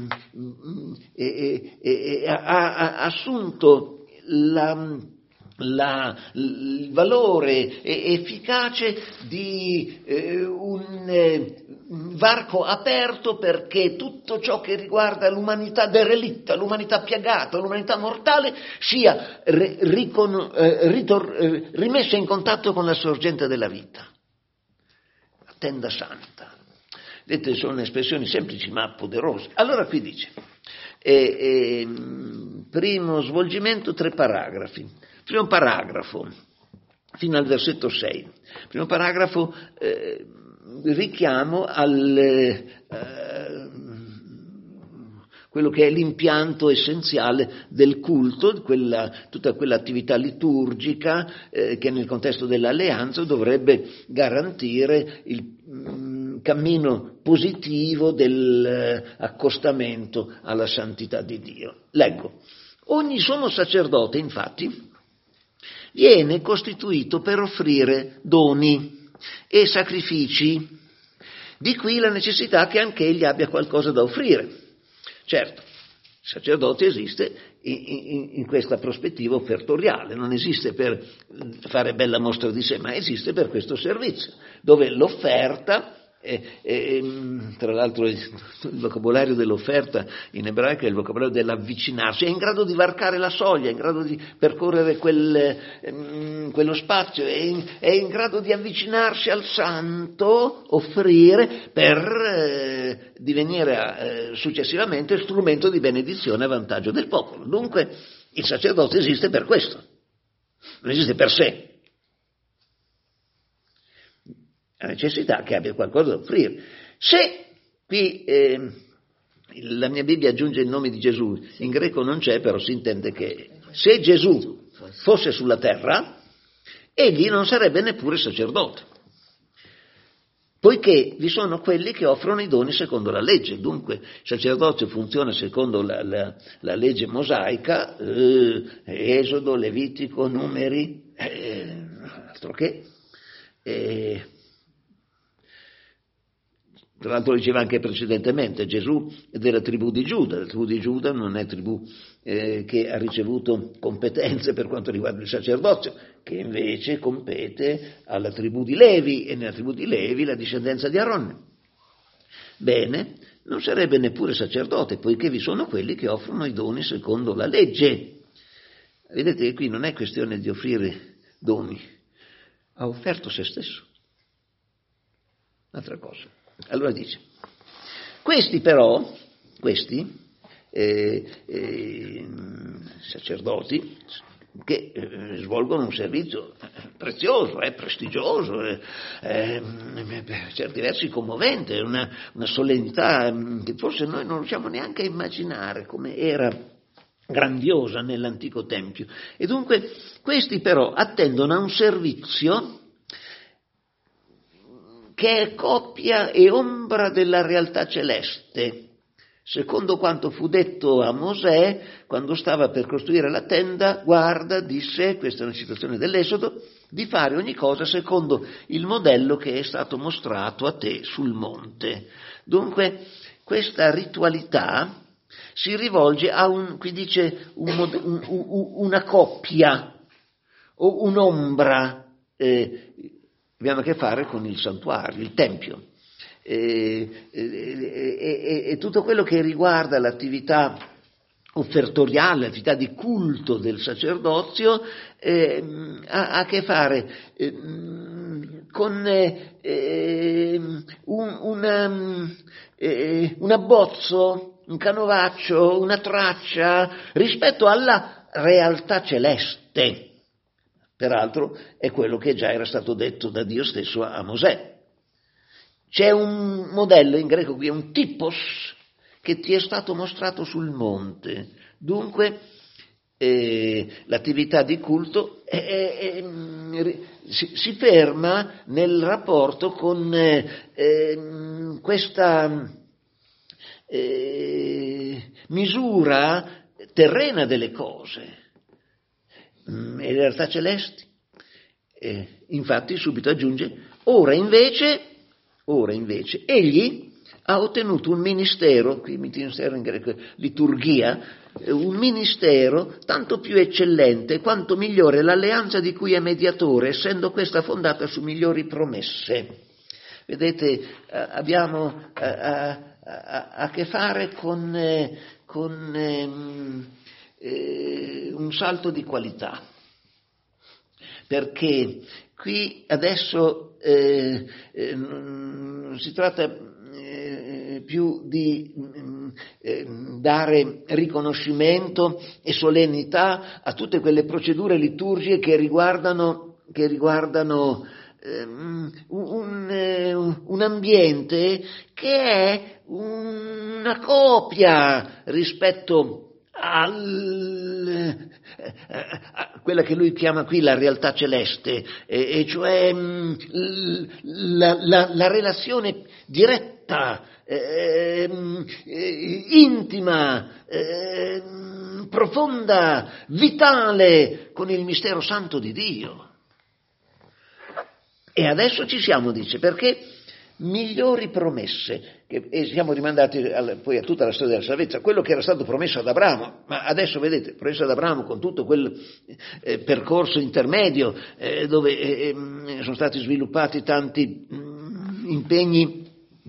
eh, eh, ha, ha assunto la... La, il valore efficace di eh, un eh, varco aperto perché tutto ciò che riguarda l'umanità derelitta, l'umanità piagata, l'umanità mortale sia re, ricon, eh, ritor, eh, rimessa in contatto con la sorgente della vita. La tenda santa. Vedete, sono espressioni semplici ma poderose. Allora qui dice, eh, eh, primo svolgimento, tre paragrafi. Primo paragrafo, fino al versetto sei. Primo paragrafo, eh, richiamo al eh, quello che è l'impianto essenziale del culto, quella, tutta quell'attività liturgica eh, che nel contesto dell'alleanza dovrebbe garantire il mh, cammino positivo dell'accostamento alla santità di Dio. Leggo. Ogni sommo sacerdote, infatti, viene costituito per offrire doni e sacrifici. Di qui la necessità che anche egli abbia qualcosa da offrire. Certo, il sacerdote esiste in, in, in questa prospettiva offertoriale, non esiste per fare bella mostra di sé, ma esiste per questo servizio, dove l'offerta, è, è, tra l'altro il vocabolario dell'offerta in ebraico è il vocabolario dell'avvicinarsi, è in grado di varcare la soglia, è in grado di percorrere quel, ehm, quello spazio, è in, è in grado di avvicinarsi al santo, offrire per eh, divenire eh, successivamente strumento di benedizione a vantaggio del popolo. Dunque il sacerdote esiste per questo, non esiste per sé. La necessità che abbia qualcosa da offrire. Se qui eh, la mia Bibbia aggiunge il nome di Gesù, in greco non c'è, però si intende che se Gesù fosse sulla terra, egli non sarebbe neppure sacerdote, poiché vi sono quelli che offrono i doni secondo la legge. Dunque il sacerdote funziona secondo la, la, la legge mosaica, eh, Esodo, Levitico, Numeri, eh, altro che... Eh, Tra l'altro diceva anche precedentemente, Gesù è della tribù di Giuda, la tribù di Giuda non è tribù eh, che ha ricevuto competenze per quanto riguarda il sacerdozio, che invece compete alla tribù di Levi, e nella tribù di Levi la discendenza di Aaron. Bene, non sarebbe neppure sacerdote, poiché vi sono quelli che offrono i doni secondo la legge. Vedete che qui non è questione di offrire doni, ha offerto se stesso. Un'altra cosa. Allora dice, questi però, questi eh, eh, sacerdoti che eh, svolgono un servizio prezioso, eh, prestigioso, eh, eh, per certi versi commovente, una, una solennità che forse noi non riusciamo neanche a immaginare come era grandiosa nell'antico Tempio. E dunque questi però attendono a un servizio che è coppia e ombra della realtà celeste, secondo quanto fu detto a Mosè quando stava per costruire la tenda. Guarda, disse, questa è una citazione dell'Esodo, di fare ogni cosa secondo il modello che è stato mostrato a te sul monte. Dunque questa ritualità si rivolge a un, qui dice, un, un, un, una coppia o un'ombra, eh, abbiamo a che fare con il santuario, il tempio, e eh, eh, eh, eh, tutto quello che riguarda l'attività offertoriale, l'attività di culto del sacerdozio, eh, ha, ha a che fare eh, con eh, un, una, eh, un abbozzo, un canovaccio, una traccia rispetto alla realtà celeste. Peraltro è quello che già era stato detto da Dio stesso a Mosè. C'è un modello in greco qui, un typos, che ti è stato mostrato sul monte. Dunque eh, l'attività di culto è, è, è, si, si ferma nel rapporto con eh, questa eh, misura terrena delle cose. E le realtà celesti. Eh, infatti subito aggiunge, ora invece, ora invece, egli ha ottenuto un ministero, qui ministero in greco, liturgia, un ministero tanto più eccellente quanto migliore l'alleanza di cui è mediatore, essendo questa fondata su migliori promesse. Vedete, eh, abbiamo eh, a, a, a che fare con, eh, con ehm, eh, un salto di qualità, perché qui adesso eh, eh, non si tratta eh, più di eh, dare riconoscimento e solennità a tutte quelle procedure liturgiche che riguardano, che riguardano eh, un, eh, un ambiente che è una copia rispetto Al, a quella che lui chiama qui la realtà celeste, e, e cioè mh, la, la, la relazione diretta, eh, eh, intima, eh, profonda, vitale con il mistero santo di Dio. E adesso ci siamo, dice, perché migliori promesse, che, e siamo rimandati al, poi a tutta la storia della salvezza, quello che era stato promesso ad Abramo, ma adesso vedete, promesso ad Abramo con tutto quel eh, percorso intermedio eh, dove eh, sono stati sviluppati tanti mh, impegni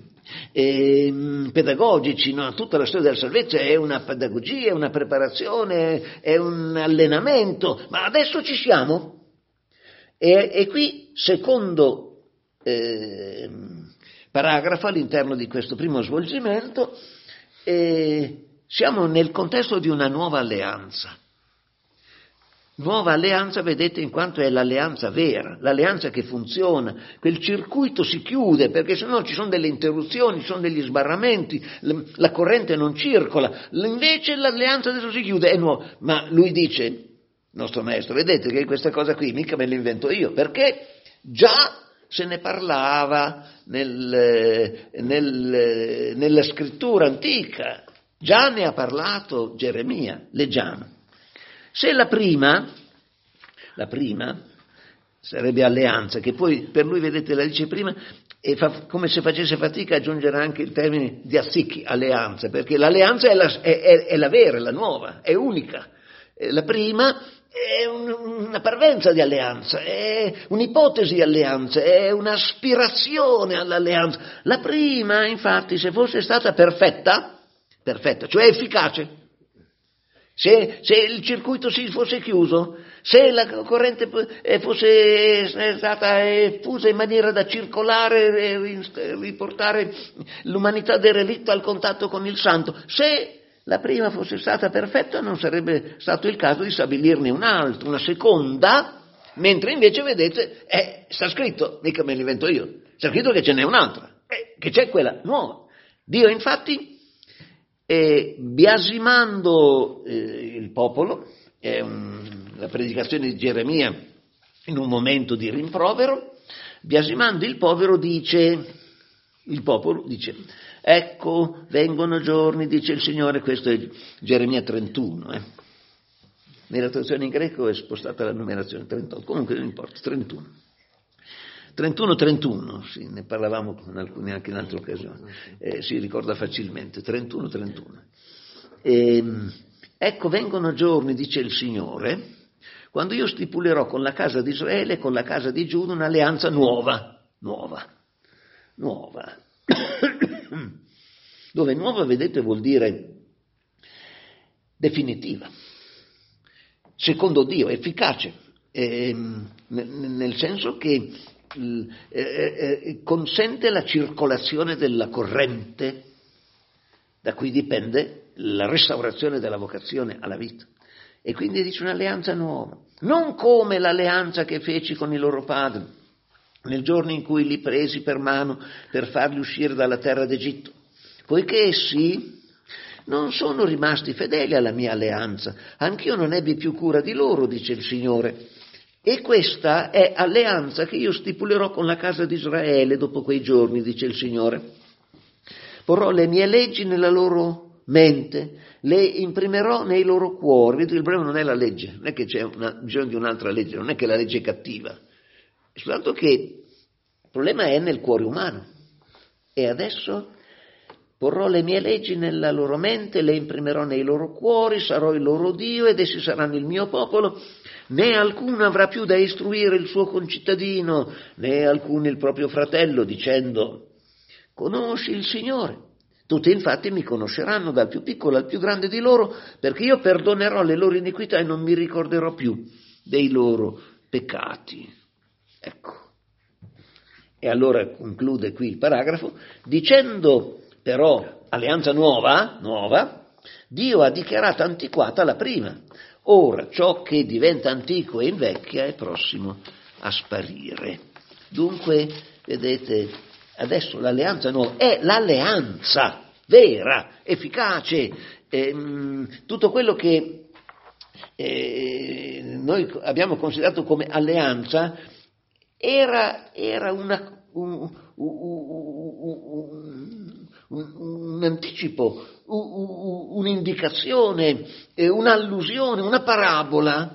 eh, pedagogici, no? Tutta la storia della salvezza è una pedagogia, è una preparazione, è un allenamento, ma adesso ci siamo. E, e qui, secondo eh, paragrafo all'interno di questo primo svolgimento, eh, siamo nel contesto di una nuova alleanza. Nuova alleanza, vedete, in quanto è l'alleanza vera, l'alleanza che funziona, quel circuito si chiude, perché se no ci sono delle interruzioni, ci sono degli sbarramenti, la corrente non circola, invece l'alleanza adesso si chiude, è nuova. Ma lui dice, nostro maestro, vedete che questa cosa qui mica me l'invento io, perché già se ne parlava nel, nel, nella scrittura antica, già ne ha parlato Geremia, leggiamo. Se la prima, la prima sarebbe alleanza, che poi per lui, vedete, la dice prima, e fa come se facesse fatica a aggiungere anche il termine di assicchi, alleanza, perché l'alleanza è la, è, è, è la vera, è la nuova, è unica. La prima è un, una parvenza di alleanza, è un'ipotesi di alleanza, è un'aspirazione all'alleanza. La prima, infatti, se fosse stata perfetta, perfetta, cioè efficace, se, se il circuito si fosse chiuso, se la corrente fosse stata effusa in maniera da circolare e riportare l'umanità derelitta al contatto con il santo, se la prima fosse stata perfetta non sarebbe stato il caso di stabilirne un'altra, una seconda, mentre invece, vedete, eh, sta scritto, mica me l'invento io, sta scritto che ce n'è un'altra, eh, che c'è quella nuova. Dio infatti, eh, biasimando eh, il popolo, è un, la predicazione di Geremia in un momento di rimprovero, biasimando il povero dice, il popolo dice, ecco, vengono giorni, dice il Signore, questo è Geremia trentuno, eh. Nella traduzione in greco è spostata la numerazione trentotto, comunque non importa, trentuno. trentuno trentuno, sì, ne parlavamo con alcuni anche in altre occasioni, eh, si ricorda facilmente, trentuno trentuno. E, ecco, vengono giorni, dice il Signore, quando io stipulerò con la casa di Israele e con la casa di Giuda un'alleanza nuova, nuova, nuova. Dove nuova, vedete, vuol dire definitiva, secondo Dio, efficace, eh, nel senso che eh, eh, consente la circolazione della corrente da cui dipende la restaurazione della vocazione alla vita. E quindi dice un'alleanza nuova, non come l'alleanza che feci con i loro padri nel giorno in cui li presi per mano per farli uscire dalla terra d'Egitto, poiché essi non sono rimasti fedeli alla mia alleanza, anch'io non ebbi più cura di loro, dice il Signore. E questa è alleanza che io stipulerò con la casa di Israele dopo quei giorni, dice il Signore. Porrò le mie leggi nella loro mente, le imprimerò nei loro cuori. Il problema non è la legge, non è che c'è una, bisogno di un'altra legge, non è che la legge è cattiva, è soltanto che il problema è nel cuore umano. E adesso porrò le mie leggi nella loro mente, le imprimerò nei loro cuori, sarò il loro Dio ed essi saranno il mio popolo. Né alcuno avrà più da istruire il suo concittadino, né alcuno il proprio fratello, dicendo: conosci il Signore. Tutti infatti mi conosceranno, dal più piccolo al più grande di loro, perché io perdonerò le loro iniquità e non mi ricorderò più dei loro peccati. Ecco. E allora conclude qui il paragrafo, dicendo però alleanza nuova, nuova, Dio ha dichiarato antiquata la prima. Ora ciò che diventa antico e invecchia è prossimo a sparire. Dunque, vedete, adesso l'alleanza nuova è l'alleanza vera, efficace, ehm, tutto quello che eh, noi abbiamo considerato come alleanza era, era una, un, un, un, un anticipo, un, un'indicazione, un'allusione, una parabola.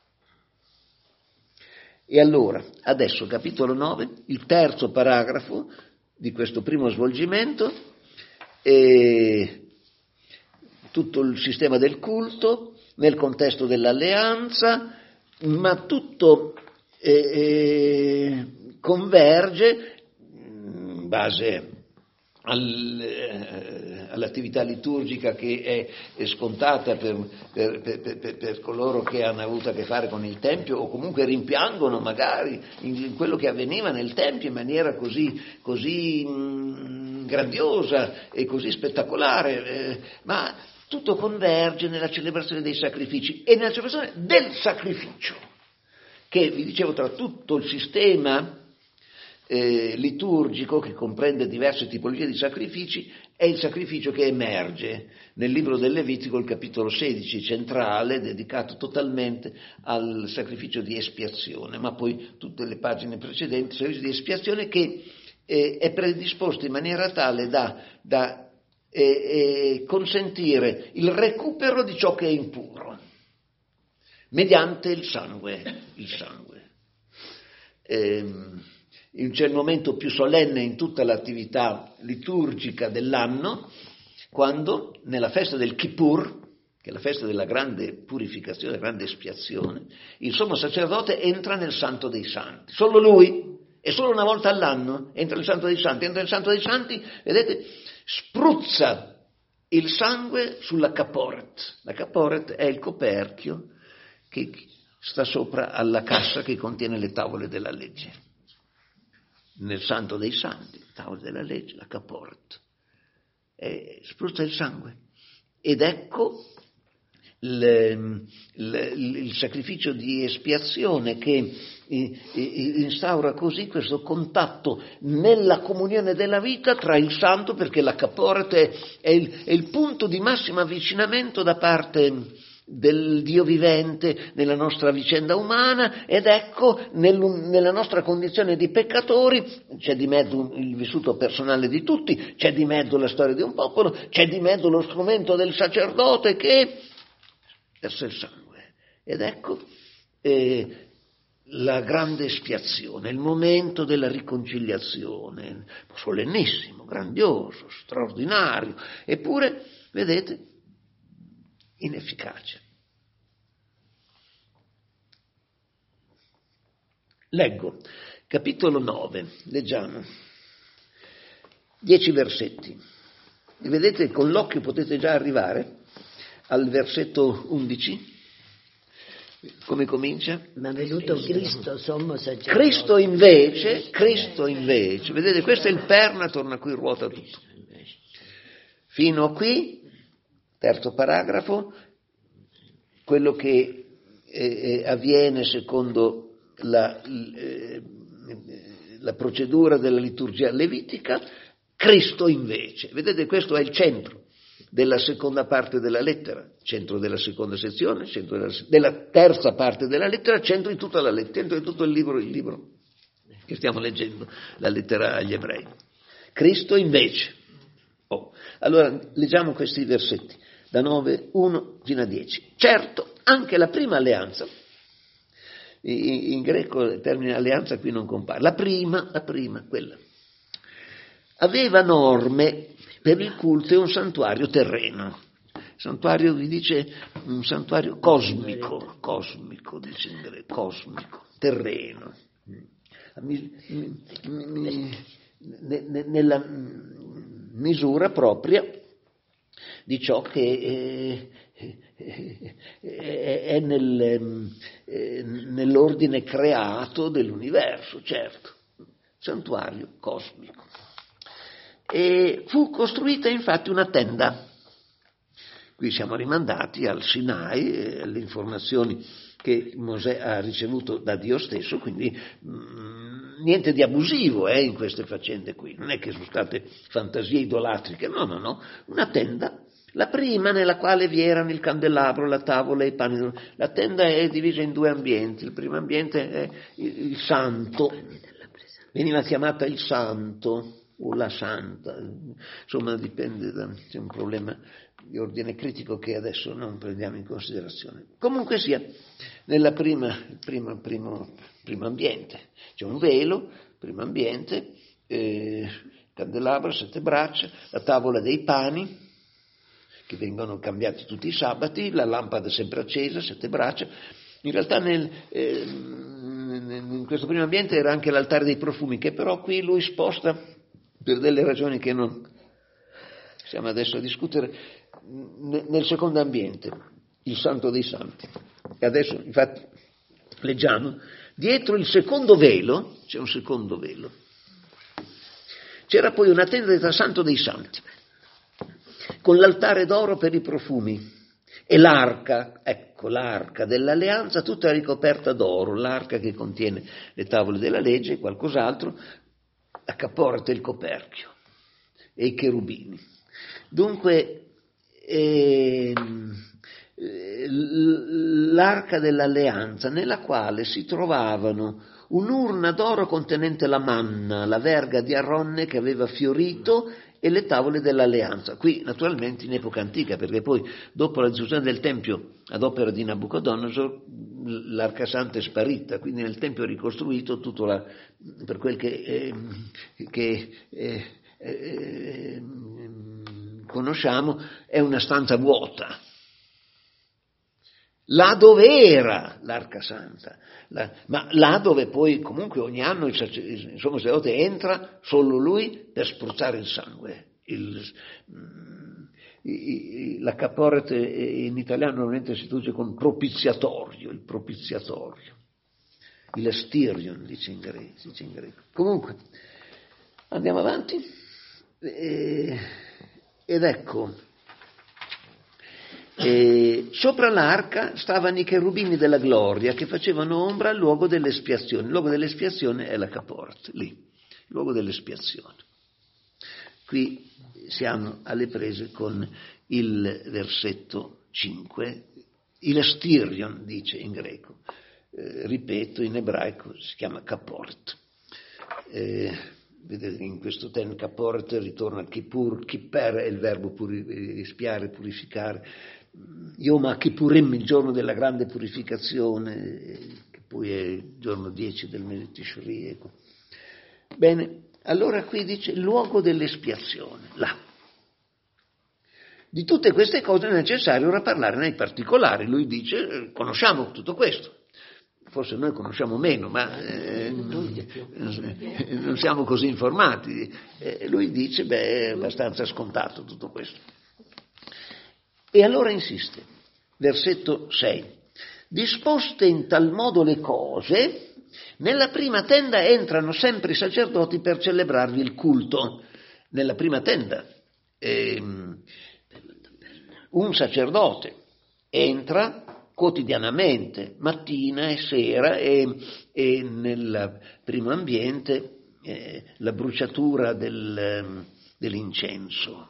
E allora, adesso capitolo nove, il terzo paragrafo di questo primo svolgimento, e tutto il sistema del culto nel contesto dell'alleanza, ma tutto eh, eh, converge in base al, eh, all'attività liturgica che è, è scontata per, per, per, per, per coloro che hanno avuto a che fare con il Tempio, o comunque rimpiangono magari in, in quello che avveniva nel Tempio in maniera così, così mh, grandiosa e così spettacolare, eh, ma tutto converge nella celebrazione dei sacrifici e nella celebrazione del sacrificio, che vi dicevo, tra tutto il sistema eh, liturgico, che comprende diverse tipologie di sacrifici, è il sacrificio che emerge nel libro del Levitico, il capitolo sedici, centrale, dedicato totalmente al sacrificio di espiazione, ma poi tutte le pagine precedenti, sacrificio di espiazione che eh, è predisposto in maniera tale da, da E, e consentire il recupero di ciò che è impuro mediante il sangue, il sangue. Ehm, c'è il momento più solenne in tutta l'attività liturgica dell'anno, quando nella festa del Kippur, che è la festa della grande purificazione, della grande espiazione, il sommo sacerdote entra nel Santo dei Santi, solo lui, e solo una volta all'anno entra nel Santo dei Santi, entra nel Santo dei Santi, vedete, spruzza il sangue sulla caporet. La caporet è il coperchio che sta sopra alla cassa che contiene le tavole della legge. Nel Santo dei Santi, le tavole della legge, la caporet. E spruzza il sangue. Ed ecco il, il, il sacrificio di espiazione che instaura così questo contatto nella comunione della vita tra il santo, perché la caporet è, è, il, è il punto di massimo avvicinamento da parte del Dio vivente nella nostra vicenda umana, ed ecco nel, nella nostra condizione di peccatori c'è di mezzo il vissuto personale di tutti, c'è di mezzo la storia di un popolo, c'è di mezzo lo strumento del sacerdote che versa il sangue, ed ecco eh, la grande espiazione, il momento della riconciliazione, solennissimo, grandioso, straordinario, eppure, vedete, inefficace. Leggo, capitolo nove, leggiamo, dieci versetti. E vedete, con l'occhio potete già arrivare al versetto undici. Come comincia? Ma è venuto Cristo, sommo sacerdote. Cristo invece, Cristo invece, vedete, questo è il perno attorno a cui ruota tutto. Fino a qui, terzo paragrafo, quello che eh, avviene secondo la, eh, la procedura della liturgia levitica, Cristo invece. Vedete, questo è il centro della seconda parte della lettera, centro della seconda sezione, centro della, della terza parte della lettera, centro di tutta la lettera, centro di tutto il libro, il libro che stiamo leggendo, la lettera agli ebrei. Cristo invece. Oh. Allora leggiamo questi versetti, da nove, uno fino a dieci. Certo, anche la prima alleanza, in, in greco il termine alleanza qui non compare, la prima, la prima, quella, aveva norme per il culto e un santuario terreno. Santuario vi dice un santuario cosmico, cosmico, dice in greco, cosmico, terreno. Nella misura propria di ciò che è nel, nell'ordine creato dell'universo, certo, santuario cosmico. E fu costruita infatti una tenda. Qui siamo rimandati al Sinai, alle informazioni che Mosè ha ricevuto da Dio stesso, quindi mh, niente di abusivo eh, in queste faccende qui, non è che sono state fantasie idolatriche, no, no, no, una tenda, la prima nella quale vi erano il candelabro, la tavola e i pani. La tenda è divisa in due ambienti, il primo ambiente è il, il santo, veniva chiamata il santo, o la santa, insomma dipende da, c'è un problema di ordine critico che adesso non prendiamo in considerazione. Comunque sia, nella prima, prima primo, primo ambiente c'è un velo, primo ambiente, eh, candelabro, sette braccia, la tavola dei pani che vengono cambiati tutti i sabati, la lampada sempre accesa, sette braccia. In realtà nel, eh, in questo primo ambiente era anche l'altare dei profumi, che però qui lui sposta per delle ragioni che non stiamo adesso a discutere, nel secondo ambiente, il Santo dei Santi. E adesso, infatti, leggiamo, dietro il secondo velo, c'è un secondo velo, c'era poi una tenda del Santo dei Santi, con l'altare d'oro per i profumi, e l'arca, ecco l'arca dell'alleanza, tutta ricoperta d'oro, l'arca che contiene le tavole della legge e qualcos'altro, la caporta e il coperchio e i cherubini. Dunque ehm, l'arca dell'alleanza, nella quale si trovavano un'urna d'oro contenente la manna, la verga di Aronne che aveva fiorito, e le tavole dell'alleanza. Qui naturalmente in epoca antica, perché poi dopo la distruzione del Tempio ad opera di Nabucodonosor l'Arca Santa è sparita, quindi nel Tempio ricostruito tutto la, per quel che, eh, che eh, eh, conosciamo è una stanza vuota. Là dove era l'Arca Santa, la, ma là dove poi comunque ogni anno il, sacer- il sommo sacerdote entra, solo lui, per spruzzare il sangue. Il, mm, la caporte in italiano normalmente si traduce con propiziatorio, il propiziatorio, il stirion dice in greco. Dice in greco. Comunque, andiamo avanti, e, ed ecco, E sopra l'arca stavano i cherubini della gloria che facevano ombra al luogo dell'espiazione. Il luogo dell'espiazione è la caporte, lì, il luogo dell'espiazione. Qui siamo alle prese con il versetto cinque, il stirion dice in greco, eh, ripeto, in ebraico si chiama caport. Eh, vedete in questo termine caport ritorna kippur, kipper è il verbo puri, espiare, purificare. Yom Kippurim, il giorno della grande purificazione, che poi è il giorno dieci del mese Tishri. Ecco. Bene, allora qui dice luogo dell'espiazione, là. Di tutte queste cose è necessario ora parlare nei particolari. Lui dice, conosciamo tutto questo. Forse noi conosciamo meno, ma eh, non siamo così informati. Eh, lui dice, beh, è abbastanza scontato tutto questo. E allora insiste, versetto sei. Disposte in tal modo le cose, nella prima tenda entrano sempre i sacerdoti per celebrarvi il culto. Nella prima tenda eh, un sacerdote entra quotidianamente, mattina e sera, e, e nel primo ambiente eh, la bruciatura del, dell'incenso.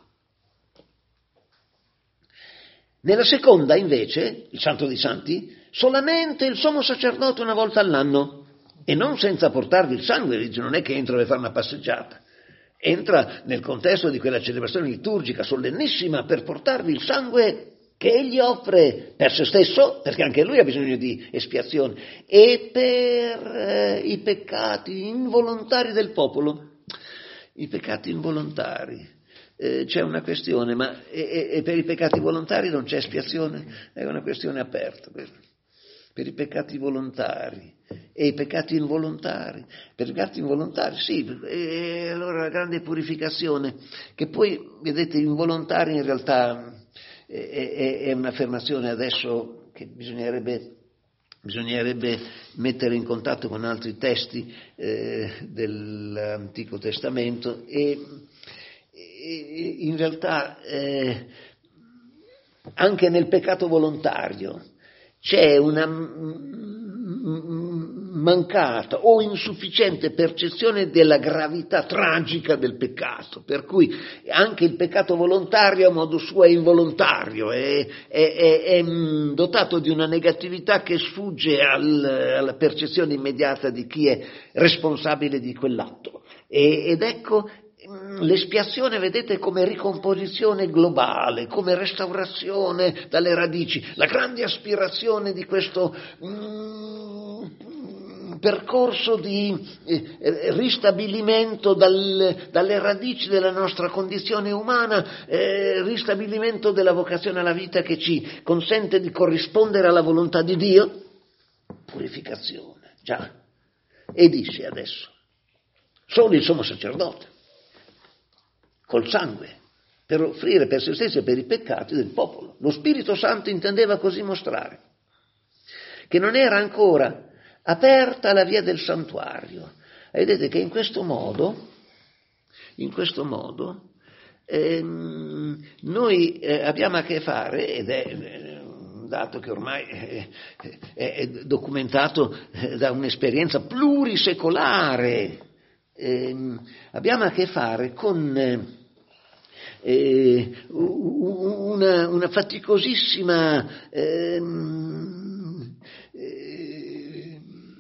Nella seconda invece, il Santo dei Santi, solamente il sommo sacerdote una volta all'anno, e non senza portarvi il sangue, dice, non è che entra per fare una passeggiata, entra nel contesto di quella celebrazione liturgica solennissima per portarvi il sangue che egli offre per se stesso, perché anche lui ha bisogno di espiazione, e per eh, i peccati involontari del popolo. I peccati involontari. Eh, c'è una questione, ma e, e per i peccati volontari non c'è espiazione? È una questione aperta. Per i peccati volontari e i peccati involontari. Per i peccati involontari, sì, e allora la grande purificazione, che poi, vedete, involontari in realtà è un'affermazione adesso che bisognerebbe, bisognerebbe mettere in contatto con altri testi eh, dell'Antico Testamento e, e in realtà eh, anche nel peccato volontario c'è una mancata o insufficiente percezione della gravità tragica del peccato, per cui anche il peccato volontario a modo suo è involontario, è, è, è, è dotato di una negatività che sfugge al, alla percezione immediata di chi è responsabile di quell'atto. E, ed ecco l'espiazione, vedete, come ricomposizione globale, come restaurazione dalle radici, la grande aspirazione di questo mm, percorso di eh, ristabilimento dal, dalle radici della nostra condizione umana, eh, ristabilimento della vocazione alla vita che ci consente di corrispondere alla volontà di Dio, purificazione, già. E dice adesso, solo il sommo sacerdote, col sangue, per offrire per se stesso e per i peccati del popolo. Lo Spirito Santo intendeva così mostrare che non era ancora aperta la via del santuario. E vedete che in questo modo, in questo modo, ehm, noi eh, abbiamo a che fare, ed è eh, un dato che ormai è, è, è documentato eh, da un'esperienza plurisecolare, ehm, abbiamo a che fare con eh, eh, una, una faticosissima ehm, eh,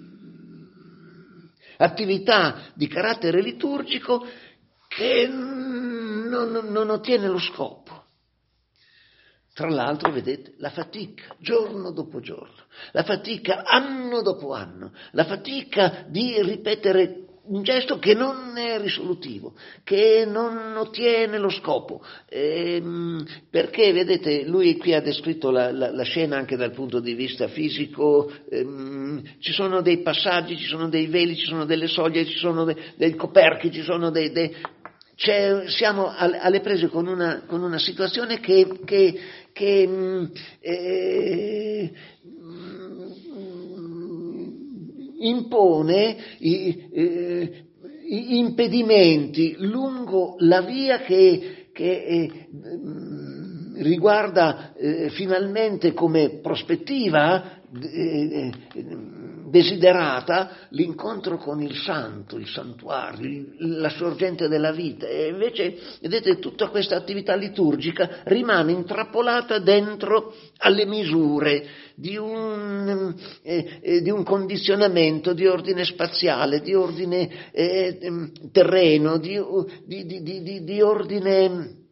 attività di carattere liturgico che non, non ottiene lo scopo. Tra l'altro, vedete, la fatica giorno dopo giorno, la fatica anno dopo anno, la fatica di ripetere un gesto che non è risolutivo, che non ottiene lo scopo, ehm, perché, vedete, lui qui ha descritto la, la, la scena anche dal punto di vista fisico, ehm, ci sono dei passaggi, ci sono dei veli, ci sono delle soglie, ci sono de, dei coperchi, ci sono dei... dei c'è, siamo alle prese con una, con una situazione che, che, che eh, impone i, eh, i impedimenti lungo la via che, che eh, riguarda eh, finalmente come prospettiva eh, desiderata l'incontro con il santo, il santuario, la sorgente della vita. E invece, vedete, tutta questa attività liturgica rimane intrappolata dentro alle misure di un, eh, eh, di un condizionamento di ordine spaziale, di ordine eh, terreno, di, di, di, di, di ordine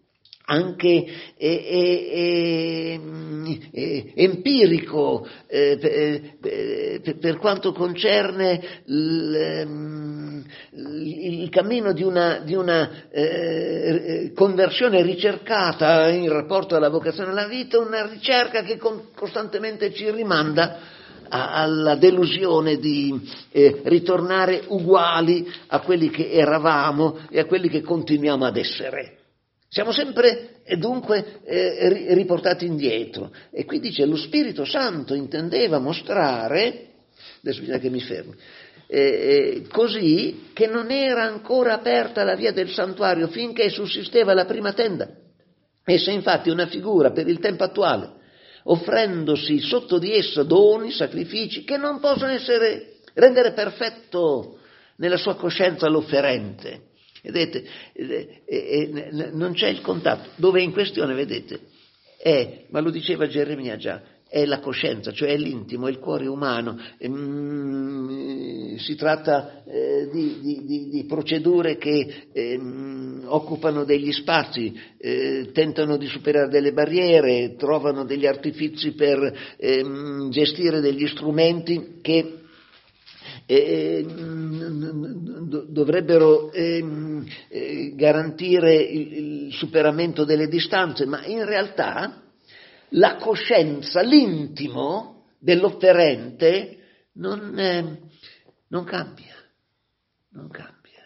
anche eh, eh, eh, empirico eh, per, per quanto concerne il, il cammino di una, di una eh, conversione ricercata in rapporto alla vocazione alla vita, una ricerca che con, costantemente ci rimanda alla delusione di eh, ritornare uguali a quelli che eravamo e a quelli che continuiamo ad essere. Siamo sempre e dunque eh, riportati indietro. E qui dice: lo Spirito Santo intendeva mostrare, adesso bisogna che mi fermi, eh, eh, così che non era ancora aperta la via del santuario finché sussisteva la prima tenda. Essa infatti è una figura per il tempo attuale, offrendosi sotto di essa doni, sacrifici che non possono essere rendere perfetto nella sua coscienza l'offerente. Vedete, eh, eh, non c'è il contatto. Dove è in questione, vedete, è, ma lo diceva Geremia già, è la coscienza, cioè è l'intimo, è il cuore umano. Ehm, si tratta eh, di, di, di, di procedure che ehm, occupano degli spazi, eh, tentano di superare delle barriere, trovano degli artifici per ehm, gestire degli strumenti che Eh, dovrebbero eh, eh, garantire il, il superamento delle distanze, ma in realtà la coscienza, l'intimo dell'offerente non, eh, non cambia, non cambia.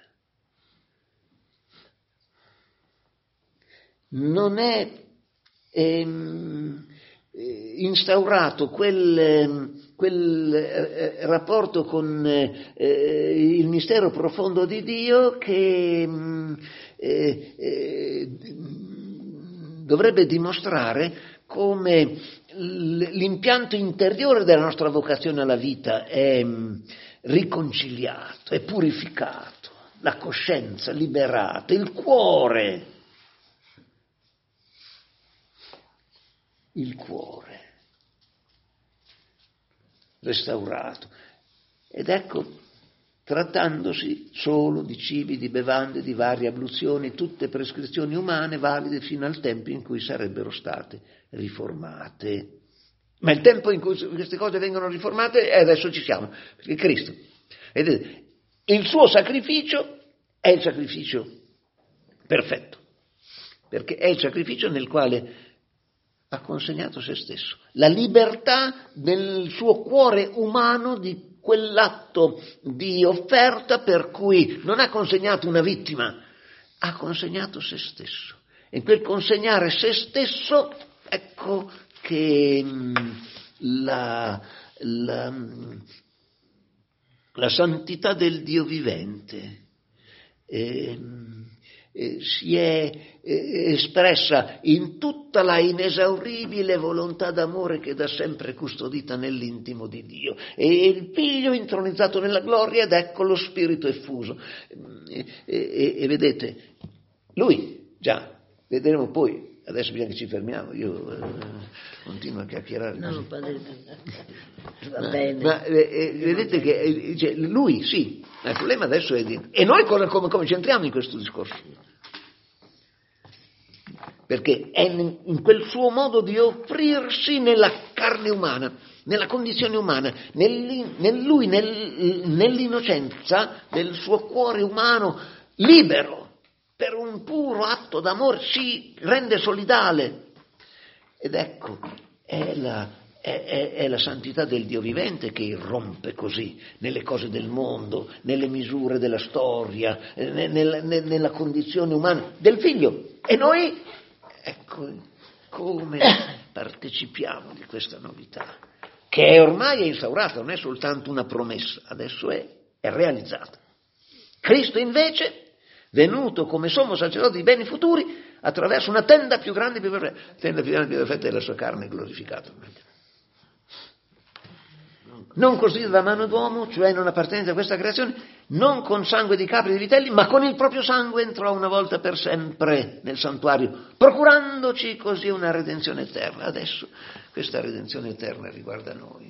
Non è ehm, instaurato quel quel eh, rapporto con eh, il mistero profondo di Dio che eh, eh, dovrebbe dimostrare come l'impianto interiore della nostra vocazione alla vita è riconciliato, è purificato, la coscienza liberata, il cuore, il cuore restaurato. Ed ecco, trattandosi solo di cibi, di bevande, di varie abluzioni, tutte prescrizioni umane valide fino al tempo in cui sarebbero state riformate. Ma il tempo in cui queste cose vengono riformate, e adesso ci siamo, perché Cristo, vedete, il suo sacrificio è il sacrificio perfetto, perché è il sacrificio nel quale ha consegnato se stesso, la libertà nel suo cuore umano di quell'atto di offerta per cui non ha consegnato una vittima, ha consegnato se stesso. E in quel consegnare se stesso, ecco che la, la, la santità del Dio vivente eh, eh, si è eh, espressa in tutta la inesauribile volontà d'amore che da sempre è custodita nell'intimo di Dio, e il Figlio intronizzato nella gloria, ed ecco lo Spirito effuso. E, e, e vedete, Lui, già, vedremo poi, adesso bisogna che ci fermiamo, io eh, continuo a chiacchierare. No, così. padre, va Ma, bene. ma eh, vedete che eh, cioè, lui sì, ma il problema adesso è di... E noi come, come, come ci entriamo in questo discorso? Perché è in, in quel suo modo di offrirsi nella carne umana, nella condizione umana, nel, nel lui, nel, nell'innocenza del suo cuore umano libero, per un puro atto d'amore si rende solidale. Ed ecco, è la, è, è, è la santità del Dio vivente che irrompe così nelle cose del mondo, nelle misure della storia, nella, nella condizione umana del Figlio. E noi, ecco, come partecipiamo di questa novità, che è ormai instaurata, non è soltanto una promessa, adesso è, è realizzata. Cristo invece, venuto come sommo sacerdote dei beni futuri, attraverso una tenda più grande e più perfetta. La tenda più grande e più perfetta è la sua carne glorificata. Non così da mano d'uomo, cioè non appartenente a questa creazione, non con sangue di capri e di vitelli, ma con il proprio sangue entrò una volta per sempre nel santuario, procurandoci così una redenzione eterna. Adesso questa redenzione eterna riguarda noi.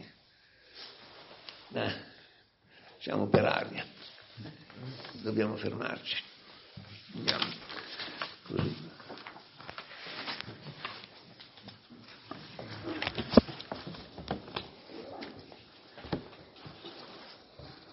Eh, siamo per aria, dobbiamo fermarci.